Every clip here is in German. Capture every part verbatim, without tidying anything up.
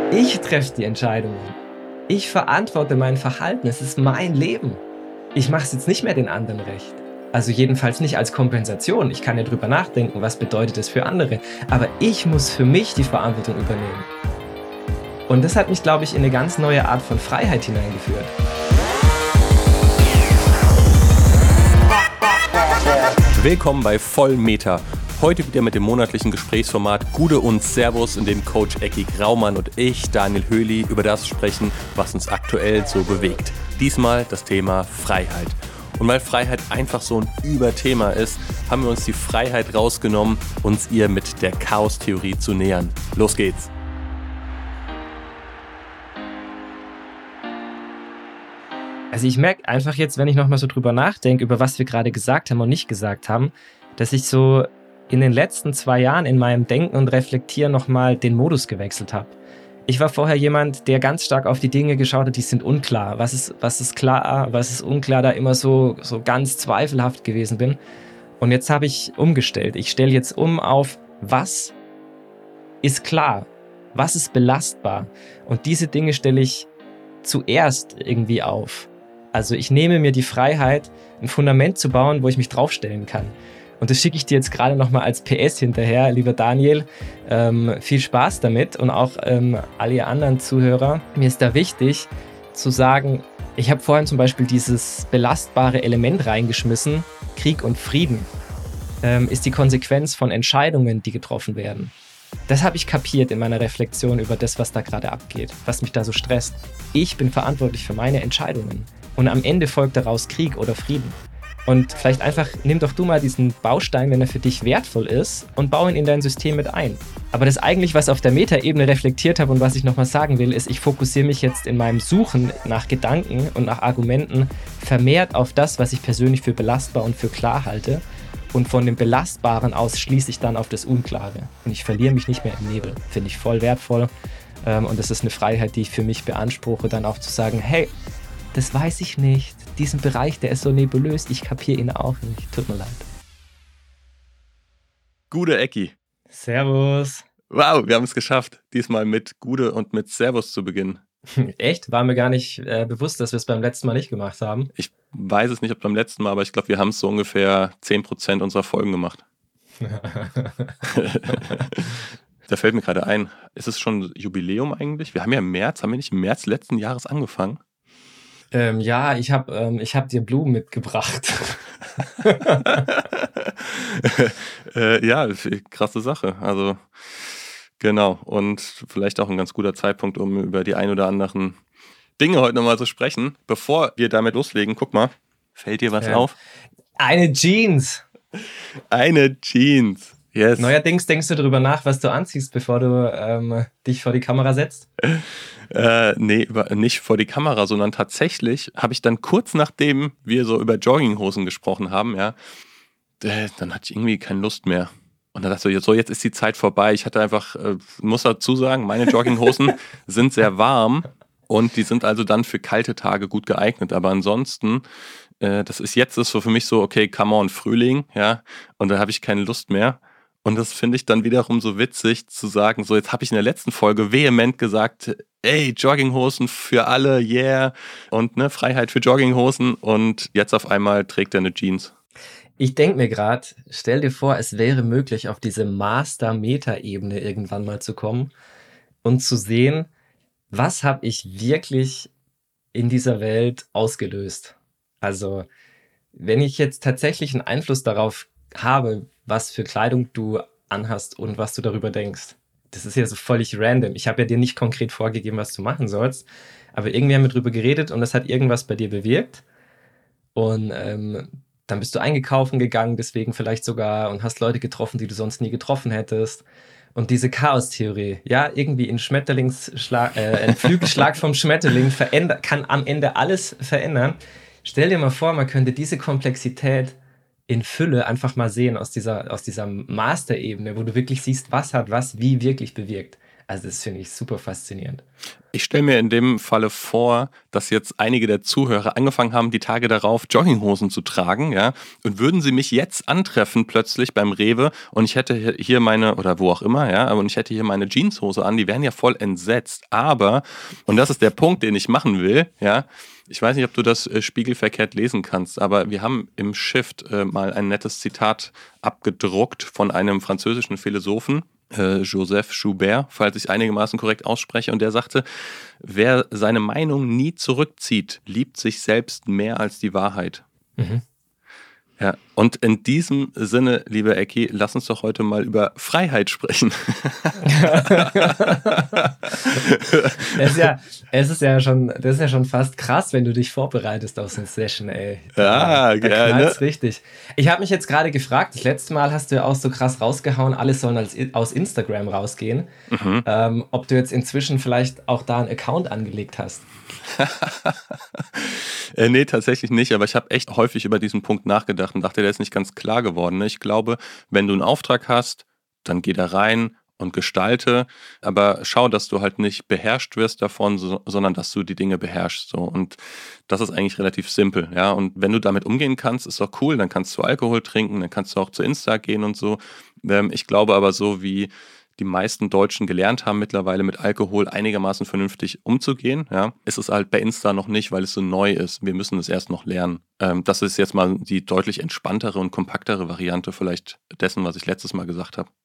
Ich treffe die Entscheidungen. Ich verantworte mein Verhalten. Es ist mein Leben. Ich mache es jetzt nicht mehr den anderen recht. Also jedenfalls nicht als Kompensation. Ich kann ja drüber nachdenken, was bedeutet es für andere. Aber ich muss für mich die Verantwortung übernehmen. Und das hat mich, glaube ich, in eine ganz neue Art von Freiheit hineingeführt. Willkommen bei Vollmeter. Heute wieder mit dem monatlichen Gesprächsformat Gude und Servus, in dem Coach Ecki Graumann und ich, Daniel Höhli, über das sprechen, was uns aktuell so bewegt. Diesmal das Thema Freiheit. Und weil Freiheit einfach so ein Überthema ist, haben wir uns die Freiheit rausgenommen, uns ihr mit der Chaos-Theorie zu nähern. Los geht's! Also ich merke einfach jetzt, wenn ich nochmal so drüber nachdenke, über was wir gerade gesagt haben und nicht gesagt haben, dass ich so in den letzten zwei Jahren in meinem Denken und Reflektieren nochmal den Modus gewechselt habe. Ich war vorher jemand, der ganz stark auf die Dinge geschaut hat, die sind unklar. Was ist, was ist klar, was ist unklar, da immer so, so ganz zweifelhaft gewesen bin. Und jetzt habe ich umgestellt. Ich stelle jetzt um auf, was ist klar, was ist belastbar. Und diese Dinge stelle ich zuerst irgendwie auf. Also ich nehme mir die Freiheit, ein Fundament zu bauen, wo ich mich draufstellen kann. Und das schicke ich dir jetzt gerade nochmal als P S hinterher, lieber Daniel. Ähm, viel Spaß damit und auch ähm, alle anderen Zuhörer. Mir ist da wichtig zu sagen, ich habe vorhin zum Beispiel dieses belastbare Element reingeschmissen. Krieg und Frieden ähm, ist die Konsequenz von Entscheidungen, die getroffen werden. Das habe ich kapiert in meiner Reflexion über das, was da gerade abgeht, was mich da so stresst. Ich bin verantwortlich für meine Entscheidungen. Und am Ende folgt daraus Krieg oder Frieden. Und vielleicht einfach, nimm doch du mal diesen Baustein, wenn er für dich wertvoll ist, und bau ihn in dein System mit ein. Aber das eigentlich, was auf der Metaebene reflektiert habe und was ich nochmal sagen will, ist, ich fokussiere mich jetzt in meinem Suchen nach Gedanken und nach Argumenten vermehrt auf das, was ich persönlich für belastbar und für klar halte. Und von dem Belastbaren aus schließe ich dann auf das Unklare. Und ich verliere mich nicht mehr im Nebel. Finde ich voll wertvoll. Und das ist eine Freiheit, die ich für mich beanspruche, dann auch zu sagen, hey, das weiß ich nicht. Diesen Bereich, der ist so nebulös, ich kapiere ihn auch nicht. Tut mir leid. Gude Ecki. Servus. Wow, wir haben es geschafft, diesmal mit Gude und mit Servus zu beginnen. Echt? War mir gar nicht äh, bewusst, dass wir es beim letzten Mal nicht gemacht haben. Ich weiß es nicht, ob beim letzten Mal, aber ich glaube, wir haben es so ungefähr zehn Prozent unserer Folgen gemacht. Da fällt mir gerade ein, ist es schon Jubiläum eigentlich? Wir haben ja im März, haben wir nicht im März letzten Jahres angefangen? Ähm, ja, ich habe ähm, ich hab dir Blumen mitgebracht. äh, ja, krasse Sache. Also genau. Und vielleicht auch ein ganz guter Zeitpunkt, um über die ein oder anderen Dinge heute nochmal zu sprechen. Bevor wir damit loslegen, guck mal, fällt dir was ähm, auf? Eine Jeans. Eine Jeans. Yes. Neuerdings denkst du darüber nach, was du anziehst, bevor du ähm, dich vor die Kamera setzt? Äh, nee, über, nicht vor die Kamera, sondern tatsächlich habe ich dann kurz nachdem wir so über Jogginghosen gesprochen haben, ja, äh, dann hatte ich irgendwie keine Lust mehr. Und dann dachte ich so, jetzt ist die Zeit vorbei. Ich hatte einfach, äh, muss dazu sagen, meine Jogginghosen sind sehr warm und die sind also dann für kalte Tage gut geeignet. Aber ansonsten, äh, das ist jetzt ist so für mich so, okay, come on, Frühling, ja, und da habe ich keine Lust mehr. Und das finde ich dann wiederum so witzig zu sagen, so jetzt habe ich in der letzten Folge vehement gesagt, ey, Jogginghosen für alle, yeah, und ne, Freiheit für Jogginghosen, und jetzt auf einmal trägt er eine Jeans. Ich denke mir gerade, stell dir vor, es wäre möglich, auf diese Master-Meta-Ebene irgendwann mal zu kommen und zu sehen, was habe ich wirklich in dieser Welt ausgelöst. Also, wenn ich jetzt tatsächlich einen Einfluss darauf habe, was für Kleidung du anhast und was du darüber denkst. Das ist ja so völlig random. Ich habe ja dir nicht konkret vorgegeben, was du machen sollst, aber irgendwie haben wir drüber geredet und das hat irgendwas bei dir bewirkt. Und ähm, dann bist du einkaufen gegangen, deswegen vielleicht sogar, und hast Leute getroffen, die du sonst nie getroffen hättest. Und diese Chaos-Theorie, ja, irgendwie ein Schmetterlingsschlag, äh, ein Flügelschlag vom Schmetterling veränder- kann am Ende alles verändern. Stell dir mal vor, man könnte diese Komplexität in Fülle einfach mal sehen aus dieser, aus dieser Master-Ebene, wo du wirklich siehst, was hat was wie wirklich bewirkt. Also das finde ich super faszinierend. Ich stelle mir in dem Falle vor, dass jetzt einige der Zuhörer angefangen haben, die Tage darauf Jogginghosen zu tragen, ja, und würden sie mich jetzt antreffen plötzlich beim Rewe und ich hätte hier meine, oder wo auch immer, ja, und ich hätte hier meine Jeanshose an, die wären ja voll entsetzt, aber, und das ist der Punkt, den ich machen will, ja, ich weiß nicht, ob du das äh, spiegelverkehrt lesen kannst, aber wir haben im Shift äh, mal ein nettes Zitat abgedruckt von einem französischen Philosophen, äh, Joseph Joubert, falls ich einigermaßen korrekt ausspreche, und der sagte, wer seine Meinung nie zurückzieht, liebt sich selbst mehr als die Wahrheit. Mhm. Ja, und in diesem Sinne, lieber Ecki, lass uns doch heute mal über Freiheit sprechen. Das ist ja, es ist ja schon, das ist ja schon fast krass, wenn du dich vorbereitest auf so eine Session, ey. Da, ja, da gerne. Richtig. Ich habe mich jetzt gerade gefragt, das letzte Mal hast du ja auch so krass rausgehauen, alle sollen als, aus Instagram rausgehen, mhm. ähm, ob du jetzt inzwischen vielleicht auch da einen Account angelegt hast. äh, nee, tatsächlich nicht, aber ich habe echt häufig über diesen Punkt nachgedacht und dachte, der ist nicht ganz klar geworden. Ne? Ich glaube, wenn du einen Auftrag hast, dann geh da rein und gestalte, aber schau, dass du halt nicht beherrscht wirst davon, so, sondern dass du die Dinge beherrschst. So. Und das ist eigentlich relativ simpel. Ja? Und wenn du damit umgehen kannst, ist doch cool, dann kannst du Alkohol trinken, dann kannst du auch zu Insta gehen und so. Ähm, ich glaube aber so, wie die meisten Deutschen gelernt haben, mittlerweile mit Alkohol einigermaßen vernünftig umzugehen, ja, ist es halt bei Insta noch nicht, weil es so neu ist. Wir müssen es erst noch lernen. Ähm, das ist jetzt mal die deutlich entspanntere und kompaktere Variante vielleicht dessen, was ich letztes Mal gesagt habe.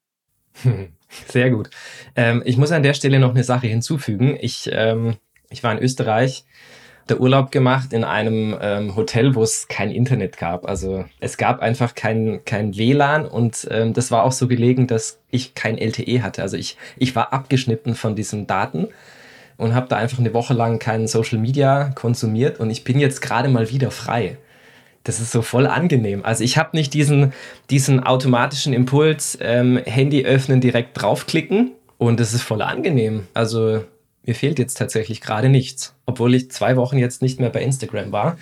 Sehr gut. Ähm, ich muss an der Stelle noch eine Sache hinzufügen. Ich, ähm, ich war in Österreich, der Urlaub gemacht in einem ähm, Hotel, wo es kein Internet gab. Also es gab einfach kein, kein W L A N und ähm, das war auch so gelegen, dass ich kein L T E hatte. Also ich, ich war abgeschnitten von diesen Daten und habe da einfach eine Woche lang keinen Social Media konsumiert und ich bin jetzt gerade mal wieder frei. Das ist so voll angenehm. Also ich habe nicht diesen, diesen automatischen Impuls, ähm, Handy öffnen, direkt draufklicken und das ist voll angenehm. Also mir fehlt jetzt tatsächlich gerade nichts, obwohl ich zwei Wochen jetzt nicht mehr bei Instagram war.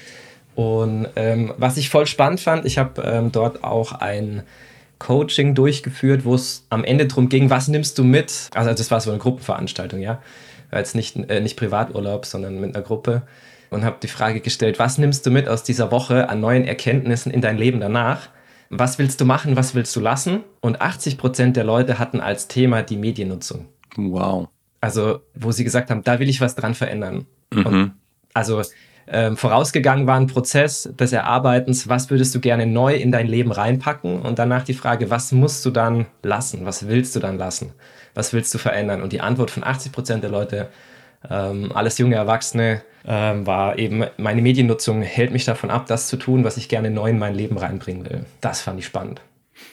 Und ähm, was ich voll spannend fand, ich habe ähm, dort auch ein Coaching durchgeführt, wo es am Ende darum ging, was nimmst du mit? Also das war so eine Gruppenveranstaltung, ja. War jetzt nicht, äh, nicht Privaturlaub, sondern mit einer Gruppe. Und habe die Frage gestellt, was nimmst du mit aus dieser Woche an neuen Erkenntnissen in dein Leben danach? Was willst du machen, was willst du lassen? Und achtzig Prozent der Leute hatten als Thema die Mediennutzung. Wow. Also, wo sie gesagt haben, da will ich was dran verändern. Mhm. Und also ähm, vorausgegangen war ein Prozess des Erarbeitens, was würdest du gerne neu in dein Leben reinpacken? Und danach die Frage, was musst du dann lassen? Was willst du dann lassen? Was willst du verändern? Und die Antwort von achtzig Prozent der Leute, ähm, alles junge Erwachsene, ähm, war eben, meine Mediennutzung hält mich davon ab, das zu tun, was ich gerne neu in mein Leben reinbringen will. Das fand ich spannend.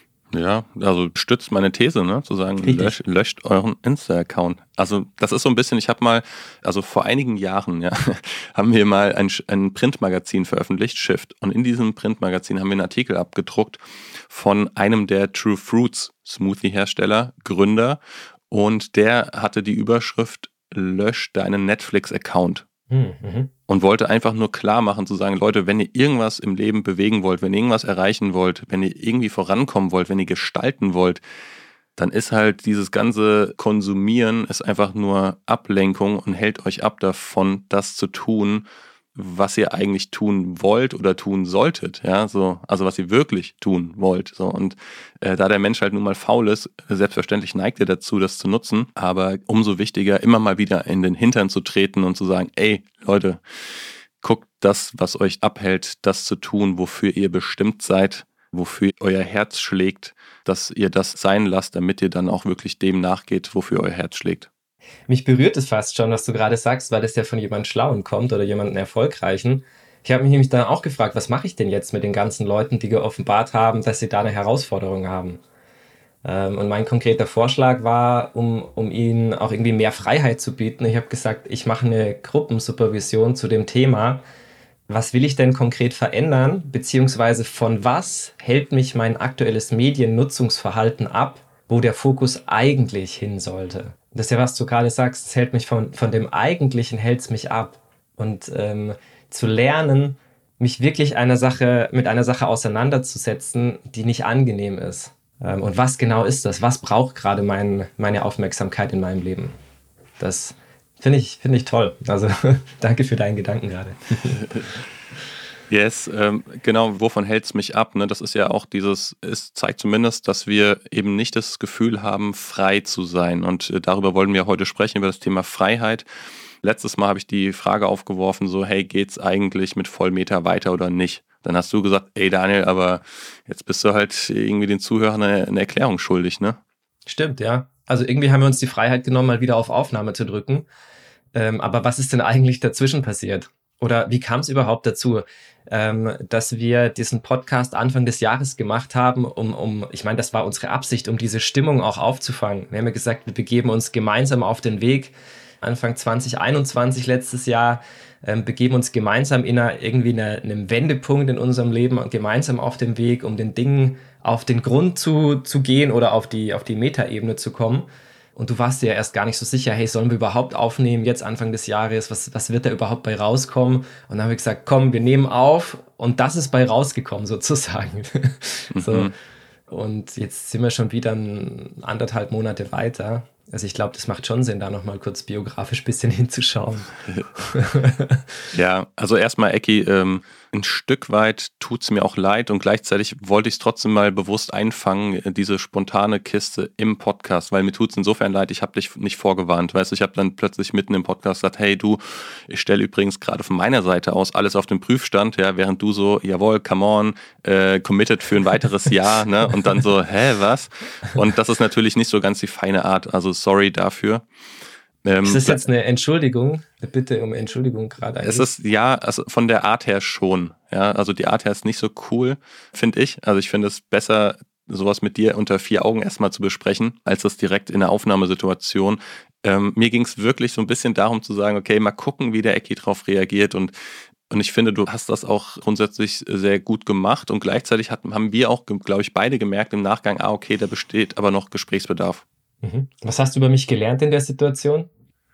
Ja, also stützt meine These, ne, zu sagen, löscht, löscht euren Insta-Account. Also das ist so ein bisschen, ich habe mal, also vor einigen Jahren, ja, haben wir mal ein, ein Printmagazin veröffentlicht, Shift, und in diesem Printmagazin haben wir einen Artikel abgedruckt von einem der True Fruits Smoothie-Hersteller, Gründer, und der hatte die Überschrift, lösch deinen Netflix-Account. Mhm. Und wollte einfach nur klar machen, zu sagen, Leute, wenn ihr irgendwas im Leben bewegen wollt, wenn ihr irgendwas erreichen wollt, wenn ihr irgendwie vorankommen wollt, wenn ihr gestalten wollt, dann ist halt dieses ganze Konsumieren ist einfach nur Ablenkung und hält euch ab davon, das zu tun, was ihr eigentlich tun wollt oder tun solltet, ja, so, also was ihr wirklich tun wollt, so, und äh, da der Mensch halt nun mal faul ist, selbstverständlich neigt er dazu, das zu nutzen, aber umso wichtiger, immer mal wieder in den Hintern zu treten und zu sagen, ey, Leute, guckt das, was euch abhält, das zu tun, wofür ihr bestimmt seid, wofür euer Herz schlägt, dass ihr das sein lasst, damit ihr dann auch wirklich dem nachgeht, wofür euer Herz schlägt. Mich berührt es fast schon, was du gerade sagst, weil das ja von jemandem Schlauen kommt oder jemandem Erfolgreichen. Ich habe mich nämlich dann auch gefragt, was mache ich denn jetzt mit den ganzen Leuten, die geoffenbart haben, dass sie da eine Herausforderung haben? Ähm, und mein konkreter Vorschlag war, um, um ihnen auch irgendwie mehr Freiheit zu bieten. Ich habe gesagt, ich mache eine Gruppensupervision zu dem Thema. Was will ich denn konkret verändern? Beziehungsweise von was hält mich mein aktuelles Mediennutzungsverhalten ab, wo der Fokus eigentlich hin sollte? Das ist ja, was du gerade sagst, es hält mich von, von dem Eigentlichen, hält es mich ab. Und ähm, zu lernen, mich wirklich einer Sache, mit einer Sache auseinanderzusetzen, die nicht angenehm ist. Ähm, und was genau ist das? Was braucht gerade mein, meine Aufmerksamkeit in meinem Leben? Das, Finde ich, finde ich toll. Also danke für deinen Gedanken gerade. Yes, ähm, genau, wovon hält es mich ab? Ne? Das ist ja auch dieses, es zeigt zumindest, dass wir eben nicht das Gefühl haben, frei zu sein. Und äh, darüber wollen wir heute sprechen, über das Thema Freiheit. Letztes Mal habe ich die Frage aufgeworfen, so, hey, geht's eigentlich mit Vollmeter weiter oder nicht? Dann hast du gesagt, ey Daniel, aber jetzt bist du halt irgendwie den Zuhörern eine, eine Erklärung schuldig, ne? Stimmt, ja. Also irgendwie haben wir uns die Freiheit genommen, mal wieder auf Aufnahme zu drücken. Ähm, aber was ist denn eigentlich dazwischen passiert? Oder wie kam es überhaupt dazu, ähm, dass wir diesen Podcast Anfang des Jahres gemacht haben, um, um, ich meine, das war unsere Absicht, um diese Stimmung auch aufzufangen. Wir haben ja gesagt, wir begeben uns gemeinsam auf den Weg. Anfang zwanzig einundzwanzig, letztes Jahr, ähm, begeben uns gemeinsam in einer, irgendwie eine, einem Wendepunkt in unserem Leben und gemeinsam auf dem Weg, um den Dingen auf den Grund zu, zu gehen oder auf die, auf die Metaebene zu kommen. Und du warst dir ja erst gar nicht so sicher, hey, sollen wir überhaupt aufnehmen, jetzt Anfang des Jahres, was, was wird da überhaupt bei rauskommen? Und dann haben wir gesagt, komm, wir nehmen auf und das ist bei rausgekommen sozusagen. Mhm. So. Und jetzt sind wir schon wieder ein, anderthalb Monate weiter. Also ich glaube, das macht schon Sinn, da nochmal kurz biografisch ein bisschen hinzuschauen. Ja, also erstmal, Ecki, ähm, ein Stück weit tut es mir auch leid und gleichzeitig wollte ich es trotzdem mal bewusst einfangen, diese spontane Kiste im Podcast, weil mir tut es insofern leid, ich habe dich nicht vorgewarnt. Weißt du, ich habe dann plötzlich mitten im Podcast gesagt, hey du, ich stelle übrigens gerade von meiner Seite aus alles auf den Prüfstand, ja, während du so, jawohl, come on, äh, committed für ein weiteres Jahr, ne? Und dann so, hä, was? Und das ist natürlich nicht so ganz die feine Art, also sorry dafür. Ähm, ist das jetzt eine Entschuldigung? Eine Bitte um Entschuldigung gerade eigentlich? Es ist, ja, also von der Art her schon. Ja, also die Art her ist nicht so cool, finde ich. Also ich finde es besser, sowas mit dir unter vier Augen erstmal zu besprechen, als das direkt in der Aufnahmesituation. Ähm, mir ging es wirklich so ein bisschen darum zu sagen, okay, mal gucken, wie der Ecki drauf reagiert und Und ich finde, du hast das auch grundsätzlich sehr gut gemacht und gleichzeitig hat, haben wir auch, glaube ich, beide gemerkt im Nachgang, ah, okay, da besteht aber noch Gesprächsbedarf. Mhm. Was hast du über mich gelernt in der Situation?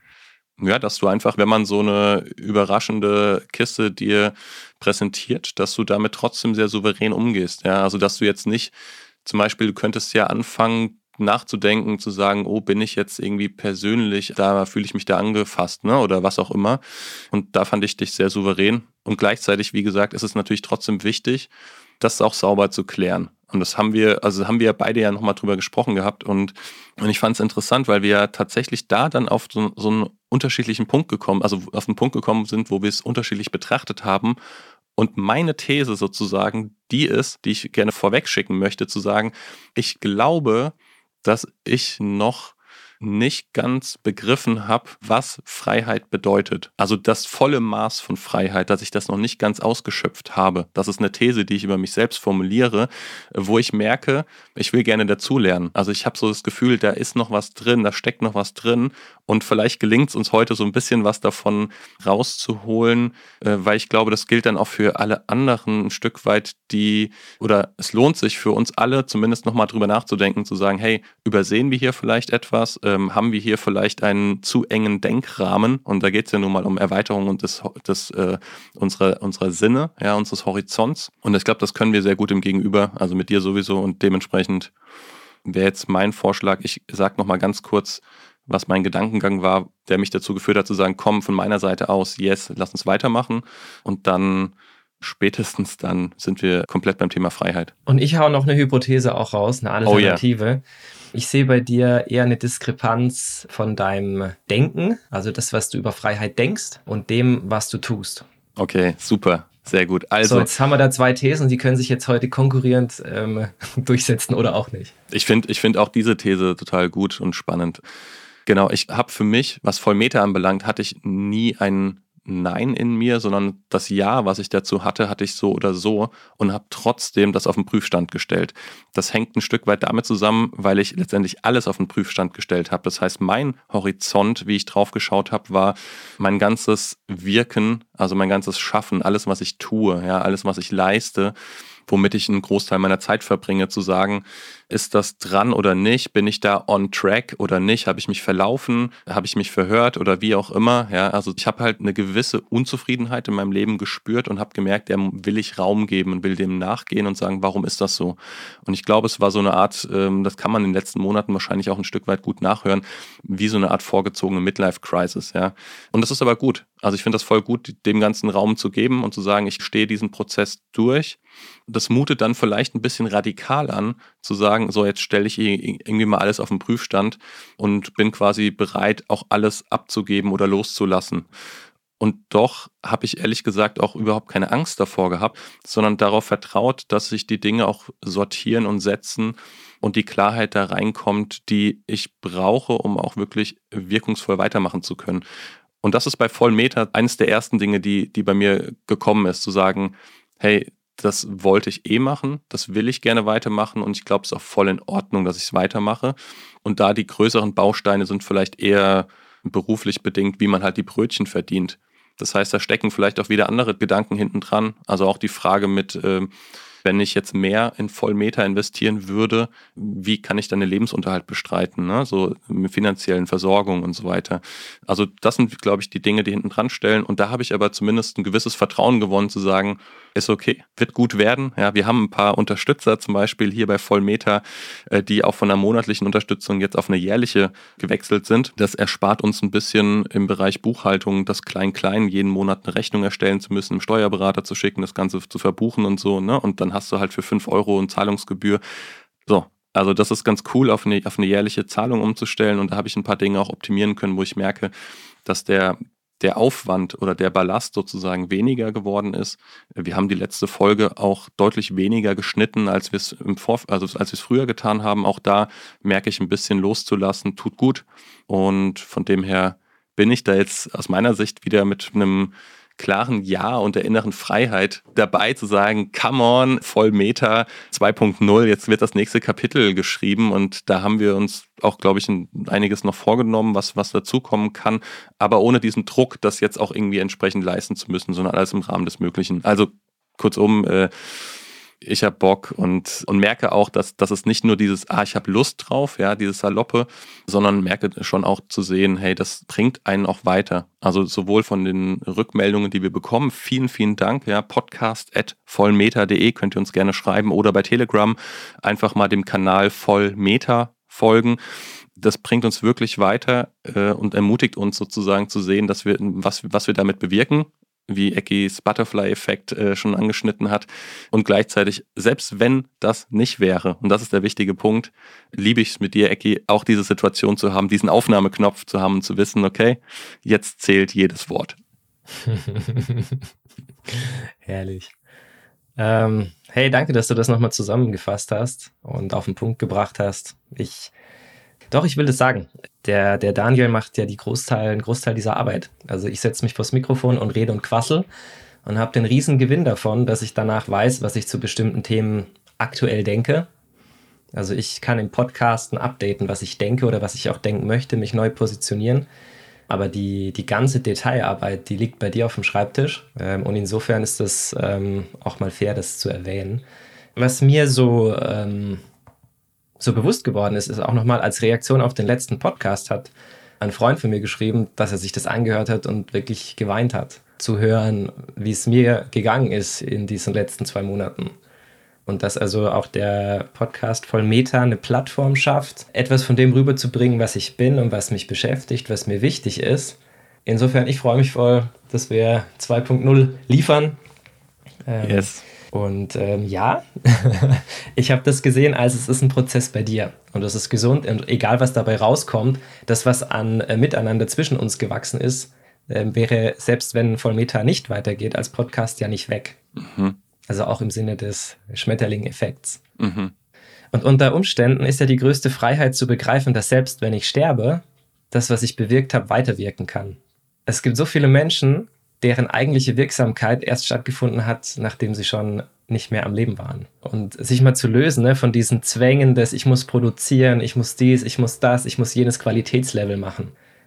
Ja, dass du einfach, wenn man so eine überraschende Kiste dir präsentiert, dass du damit trotzdem sehr souverän umgehst. Ja, also dass du jetzt nicht, zum Beispiel, du könntest ja anfangen nachzudenken, zu sagen, oh, bin ich jetzt irgendwie persönlich, da fühle ich mich da angefasst, ne, oder was auch immer. Und da fand ich dich sehr souverän. Und gleichzeitig, wie gesagt, ist es natürlich trotzdem wichtig, das auch sauber zu klären. Und das haben wir, also haben wir beide ja nochmal drüber gesprochen gehabt. Und, und ich fand es interessant, weil wir ja tatsächlich da dann auf so, so einen unterschiedlichen Punkt gekommen, also auf einen Punkt gekommen sind, wo wir es unterschiedlich betrachtet haben. Und meine These sozusagen, die ist, die ich gerne vorweg schicken möchte, zu sagen, ich glaube, dass ich noch nicht ganz begriffen habe, was Freiheit bedeutet. Also das volle Maß von Freiheit, dass ich das noch nicht ganz ausgeschöpft habe. Das ist eine These, die ich über mich selbst formuliere, wo ich merke, ich will gerne dazulernen. Also ich habe so das Gefühl, da ist noch was drin, da steckt noch was drin und vielleicht gelingt es uns heute so ein bisschen was davon rauszuholen, weil ich glaube, das gilt dann auch für alle anderen ein Stück weit, die, oder es lohnt sich für uns alle zumindest nochmal drüber nachzudenken, zu sagen, hey, übersehen wir hier vielleicht etwas, ähm, haben wir hier vielleicht einen zu engen Denkrahmen und da geht es ja nun mal um Erweiterung und des, des, äh, unserer, unserer Sinne, ja, unseres Horizonts und ich glaube, das können wir sehr gut im Gegenüber, also mit dir sowieso und dementsprechend wäre jetzt mein Vorschlag, ich sage nochmal ganz kurz, was mein Gedankengang war, der mich dazu geführt hat zu sagen, komm, von meiner Seite aus, yes, lass uns weitermachen und dann spätestens dann sind wir komplett beim Thema Freiheit. Und ich hau noch eine Hypothese auch raus, eine Alternative. Oh yeah. Ich sehe bei dir eher eine Diskrepanz von deinem Denken, also das, was du über Freiheit denkst und dem, was du tust. Okay, super. Sehr gut. Also, so, jetzt haben wir da zwei Thesen, die können sich jetzt heute konkurrierend ähm, durchsetzen oder auch nicht. Ich finde ich find auch diese These total gut und spannend. Genau, ich habe für mich, was Vollmeter anbelangt, hatte ich nie ein Nein in mir, sondern das Ja, was ich dazu hatte, hatte ich so oder so und habe trotzdem das auf den Prüfstand gestellt. Das hängt ein Stück weit damit zusammen, weil ich letztendlich alles auf den Prüfstand gestellt habe. Das heißt, mein Horizont, wie ich drauf geschaut habe, war mein ganzes Wirken, also mein ganzes Schaffen, alles, was ich tue, ja, alles, was ich leiste. womit ich einen Großteil meiner Zeit verbringe, zu sagen, ist das dran oder nicht? Bin ich da on track oder nicht? Habe ich mich verlaufen? Habe ich mich verhört oder wie auch immer? Ja, also ich habe halt eine gewisse Unzufriedenheit in meinem Leben gespürt und habe gemerkt, dem will ich Raum geben und will dem nachgehen und sagen, warum ist das so? Und ich glaube, es war so eine Art, ähm, das kann man in den letzten Monaten wahrscheinlich auch ein Stück weit gut nachhören, wie so eine Art vorgezogene Midlife-Crisis. Ja. Und das ist aber gut. Also ich finde das voll gut, dem ganzen Raum zu geben und zu sagen, ich stehe diesen Prozess durch. Das mutet dann vielleicht ein bisschen radikal an, zu sagen, so jetzt stelle ich irgendwie mal alles auf den Prüfstand und bin quasi bereit, auch alles abzugeben oder loszulassen. Und doch habe ich ehrlich gesagt auch überhaupt keine Angst davor gehabt, sondern darauf vertraut, dass sich die Dinge auch sortieren und setzen und die Klarheit da reinkommt, die ich brauche, um auch wirklich wirkungsvoll weitermachen zu können. Und das ist bei Vollmeter eines der ersten Dinge, die, die bei mir gekommen ist, zu sagen, hey, das wollte ich eh machen, das will ich gerne weitermachen und ich glaube, es ist auch voll in Ordnung, dass ich es weitermache. Und da die größeren Bausteine sind vielleicht eher beruflich bedingt, wie man halt die Brötchen verdient. Das heißt, da stecken vielleicht auch wieder andere Gedanken hinten dran. Also auch die Frage mit, äh, wenn ich jetzt mehr in Vollmeter investieren würde, wie kann ich dann den Lebensunterhalt bestreiten, ne? So mit finanziellen Versorgung und so weiter. Also das sind, glaube ich, die Dinge, die hinten dran stellen. Und da habe ich aber zumindest ein gewisses Vertrauen gewonnen, zu sagen, ist okay, wird gut werden. Ja, wir haben ein paar Unterstützer, zum Beispiel hier bei Vollmeter, die auch von einer monatlichen Unterstützung jetzt auf eine jährliche gewechselt sind. Das erspart uns ein bisschen im Bereich Buchhaltung, das Klein-Klein, jeden Monat eine Rechnung erstellen zu müssen, einem Steuerberater zu schicken, das Ganze zu verbuchen und so, ne? Und dann hast du halt für fünf Euro eine Zahlungsgebühr. So, also das ist ganz cool, auf eine, auf eine jährliche Zahlung umzustellen. Und da habe ich ein paar Dinge auch optimieren können, wo ich merke, dass der der Aufwand oder der Ballast sozusagen weniger geworden ist. Wir haben die letzte Folge auch deutlich weniger geschnitten, als wir es im Vorf- also als wir es früher getan haben. Auch da merke ich, ein bisschen loszulassen, tut gut. Und von dem her bin ich da jetzt aus meiner Sicht wieder mit einem klaren Ja und der inneren Freiheit dabei zu sagen, come on, Vollmeter zwei Punkt null, jetzt wird das nächste Kapitel geschrieben und da haben wir uns auch, glaube ich, einiges noch vorgenommen, was, was dazukommen kann, aber ohne diesen Druck, das jetzt auch irgendwie entsprechend leisten zu müssen, sondern alles im Rahmen des Möglichen. Also kurzum, äh, ich habe Bock und, und merke auch, dass, dass es nicht nur dieses, ah, ich habe Lust drauf, ja, dieses Saloppe, sondern merke schon auch zu sehen, hey, das bringt einen auch weiter. Also sowohl von den Rückmeldungen, die wir bekommen, vielen, vielen Dank, ja, podcast at vollmeter punkt de könnt ihr uns gerne schreiben oder bei Telegram einfach mal dem Kanal Vollmeter folgen. Das bringt uns wirklich weiter äh, und ermutigt uns sozusagen zu sehen, dass wir, was, was wir damit bewirken, wie Eckis Butterfly-Effekt äh, schon angeschnitten hat. Und gleichzeitig, selbst wenn das nicht wäre, und das ist der wichtige Punkt, liebe ich es mit dir, Ecki, auch diese Situation zu haben, diesen Aufnahmeknopf zu haben und zu wissen, okay, jetzt zählt jedes Wort. Herrlich. Ähm, hey, danke, dass du das nochmal zusammengefasst hast und auf den Punkt gebracht hast. Ich Doch, ich will das sagen. Der, der Daniel macht ja die Großteil, einen Großteil dieser Arbeit. Also ich setze mich vors Mikrofon und rede und quassel und habe den riesen Gewinn davon, dass ich danach weiß, was ich zu bestimmten Themen aktuell denke. Also ich kann im Podcasten updaten, was ich denke oder was ich auch denken möchte, mich neu positionieren. Aber die, die ganze Detailarbeit, die liegt bei dir auf dem Schreibtisch. Ähm, und insofern ist das ähm, auch mal fair, das zu erwähnen. Was mir so... Ähm, so bewusst geworden ist, ist auch nochmal als Reaktion auf den letzten Podcast hat ein Freund von mir geschrieben, dass er sich das angehört hat und wirklich geweint hat, zu hören, wie es mir gegangen ist in diesen letzten zwei Monaten. Und dass also auch der Podcast Vollmeter eine Plattform schafft, etwas von dem rüberzubringen, was ich bin und was mich beschäftigt, was mir wichtig ist. Insofern, ich freue mich voll, dass wir zwei Punkt null liefern. Ähm, yes. Und ähm, ja, ich habe das gesehen, als es ist ein Prozess bei dir. Und das ist gesund. Und egal, was dabei rauskommt, das, was an äh, Miteinander zwischen uns gewachsen ist, äh, wäre, selbst wenn Vollmeter nicht weitergeht, als Podcast ja nicht weg. Mhm. Also auch im Sinne des Schmetterling-Effekts. Mhm. Und unter Umständen ist ja die größte Freiheit zu begreifen, dass selbst wenn ich sterbe, das, was ich bewirkt habe, weiterwirken kann. Es gibt so viele Menschen, deren eigentliche Wirksamkeit erst stattgefunden hat, nachdem sie schon nicht mehr am Leben waren. Und sich mal zu lösen, ne, von diesen Zwängen des, ich muss produzieren, ich muss dies, ich muss das, ich muss jenes Qualitätslevel machen.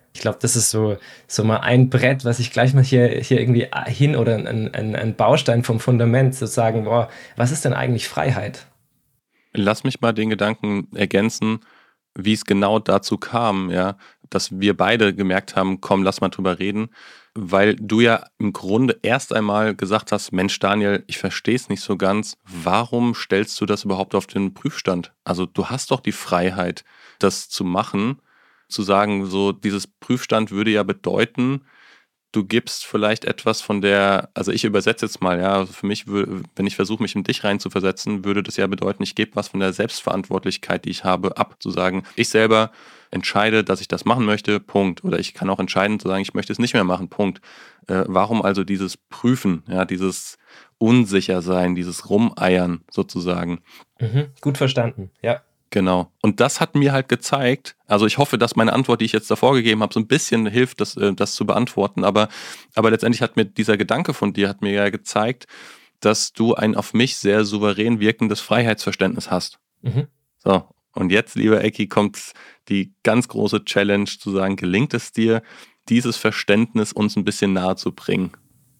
Ich glaube, das ist so, so mal ein Brett, was ich gleich mal hier, hier irgendwie hin oder ein, ein, ein Baustein vom Fundament sozusagen, boah, was ist denn eigentlich Freiheit? Lass mich mal den Gedanken ergänzen, wie es genau dazu kam, ja, dass wir beide gemerkt haben, komm, lass mal drüber reden, weil du ja im Grunde erst einmal gesagt hast, Mensch Daniel, ich verstehe es nicht so ganz, warum stellst du das überhaupt auf den Prüfstand? Also du hast doch die Freiheit, das zu machen, zu sagen, so dieses Prüfstand würde ja bedeuten, du gibst vielleicht etwas von der, also ich übersetze jetzt mal, ja, also für mich, wür- wenn ich versuche, mich in dich reinzuversetzen, würde das ja bedeuten, ich gebe was von der Selbstverantwortlichkeit, die ich habe, ab. Zu sagen, ich selber entscheide, dass ich das machen möchte, Punkt. Oder ich kann auch entscheiden, zu sagen, ich möchte es nicht mehr machen, Punkt. Äh, warum also dieses Prüfen, ja, dieses Unsichersein, dieses Rumeiern sozusagen? Mhm, gut verstanden, ja. Genau. Und das hat mir halt gezeigt, also ich hoffe, dass meine Antwort, die ich jetzt davor gegeben habe, so ein bisschen hilft, das, äh, das zu beantworten, aber, aber letztendlich hat mir dieser Gedanke von dir, hat mir ja gezeigt, dass du ein auf mich sehr souverän wirkendes Freiheitsverständnis hast. Mhm. So, und jetzt, lieber Ecki, kommt die ganz große Challenge zu sagen, gelingt es dir, dieses Verständnis uns ein bisschen nahe zu bringen?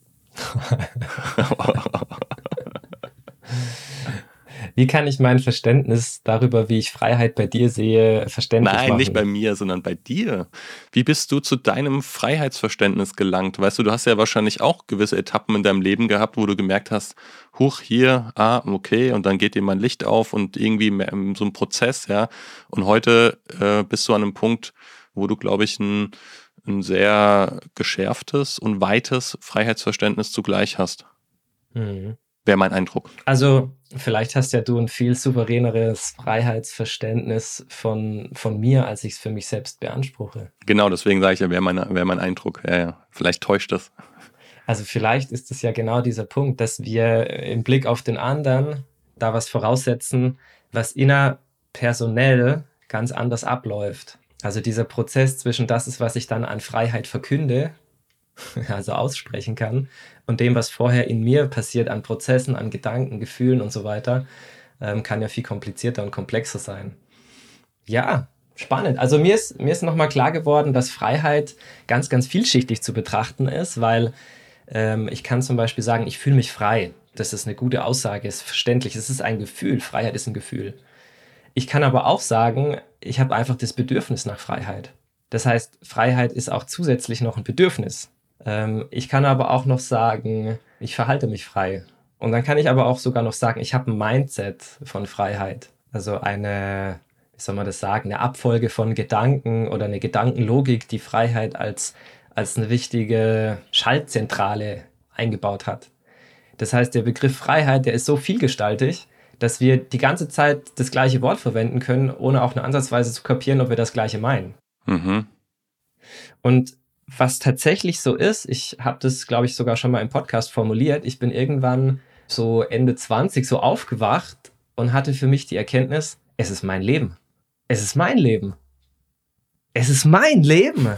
Wie kann ich mein Verständnis darüber, wie ich Freiheit bei dir sehe, verständlich Nein, machen? nicht bei mir, sondern bei dir. Wie bist du zu deinem Freiheitsverständnis gelangt? Weißt du, du hast ja wahrscheinlich auch gewisse Etappen in deinem Leben gehabt, wo du gemerkt hast, huch, hier, ah, okay, und dann geht dir mein Licht auf und irgendwie mehr- so ein Prozess, ja. Und heute äh, bist du an einem Punkt, wo du, glaube ich, ein, ein sehr geschärftes und weites Freiheitsverständnis zugleich hast. Mhm. Wäre mein Eindruck. Also, vielleicht hast ja du ein viel souveräneres Freiheitsverständnis von, von mir, als ich es für mich selbst beanspruche. Genau, deswegen sage ich ja, wäre mein, wär mein Eindruck. Ja, ja. Vielleicht täuscht das. Also vielleicht ist es ja genau dieser Punkt, dass wir im Blick auf den anderen da was voraussetzen, was innerpersonell ganz anders abläuft. Also dieser Prozess zwischen das ist, was ich dann an Freiheit verkünde, also aussprechen kann, und dem, was vorher in mir passiert an Prozessen, an Gedanken, Gefühlen und so weiter, ähm, kann ja viel komplizierter und komplexer sein. Ja, spannend. Also mir ist, mir ist nochmal klar geworden, dass Freiheit ganz, ganz vielschichtig zu betrachten ist, weil ähm, ich kann zum Beispiel sagen, ich fühle mich frei. Das ist eine gute Aussage, ist verständlich. Es ist ein Gefühl. Freiheit ist ein Gefühl. Ich kann aber auch sagen, ich habe einfach das Bedürfnis nach Freiheit. Das heißt, Freiheit ist auch zusätzlich noch ein Bedürfnis. Ähm, ich kann aber auch noch sagen, ich verhalte mich frei. Und dann kann ich aber auch sogar noch sagen, ich habe ein Mindset von Freiheit. Also eine, wie soll man das sagen, eine Abfolge von Gedanken oder eine Gedankenlogik, die Freiheit als, als eine wichtige Schaltzentrale eingebaut hat. Das heißt, der Begriff Freiheit, der ist so vielgestaltig, dass wir die ganze Zeit das gleiche Wort verwenden können, ohne auch nur ansatzweise zu kapieren, ob wir das gleiche meinen. Mhm. Und was tatsächlich so ist, ich habe das, glaube ich, sogar schon mal im Podcast formuliert, ich bin irgendwann so Ende zwanzig so aufgewacht und hatte für mich die Erkenntnis, es ist mein Leben. Es ist mein Leben. Es ist mein Leben.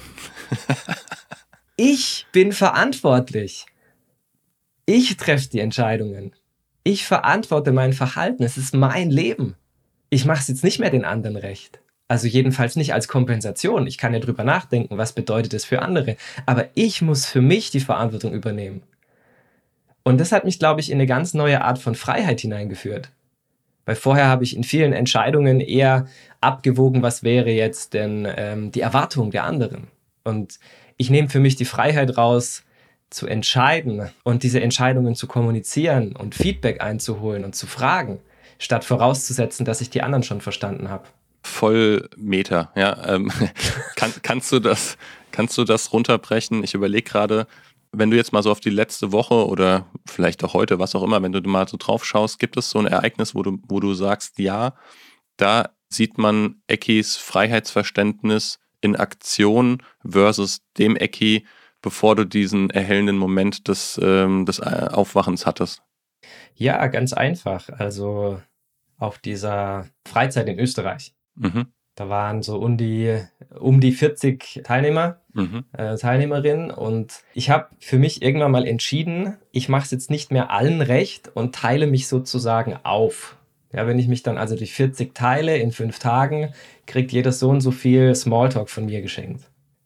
Ich bin verantwortlich. Ich treffe die Entscheidungen. Ich verantworte mein Verhalten. Es ist mein Leben. Ich mache es jetzt nicht mehr den anderen recht. Also jedenfalls nicht als Kompensation. Ich kann ja drüber nachdenken, was bedeutet es für andere. Aber ich muss für mich die Verantwortung übernehmen. Und das hat mich, glaube ich, in eine ganz neue Art von Freiheit hineingeführt. Weil vorher habe ich in vielen Entscheidungen eher abgewogen, was wäre jetzt denn ähm, die Erwartung der anderen. Und ich nehme für mich die Freiheit raus, zu entscheiden und diese Entscheidungen zu kommunizieren und Feedback einzuholen und zu fragen, statt vorauszusetzen, dass ich die anderen schon verstanden habe. Voll Meter, ja. Ähm, kann, kannst du das, kannst du das runterbrechen? Ich überlege gerade, wenn du jetzt mal so auf die letzte Woche oder vielleicht auch heute, was auch immer, wenn du mal so drauf schaust, gibt es so ein Ereignis, wo du, wo du sagst, ja, da sieht man Eckis Freiheitsverständnis in Aktion versus dem Ecki, bevor du diesen erhellenden Moment des, ähm, des Aufwachens hattest? Ja, ganz einfach. Also auf dieser Freizeit in Österreich. Mhm. Da waren so um die, um die vierzig Teilnehmer, Mhm. äh, Teilnehmerinnen. Und ich habe für mich irgendwann mal entschieden, ich mache es jetzt nicht mehr allen recht und teile mich sozusagen auf. Ja, wenn ich mich dann also durch vierzig teile in fünf Tagen, kriegt jeder so und so viel Smalltalk von mir geschenkt.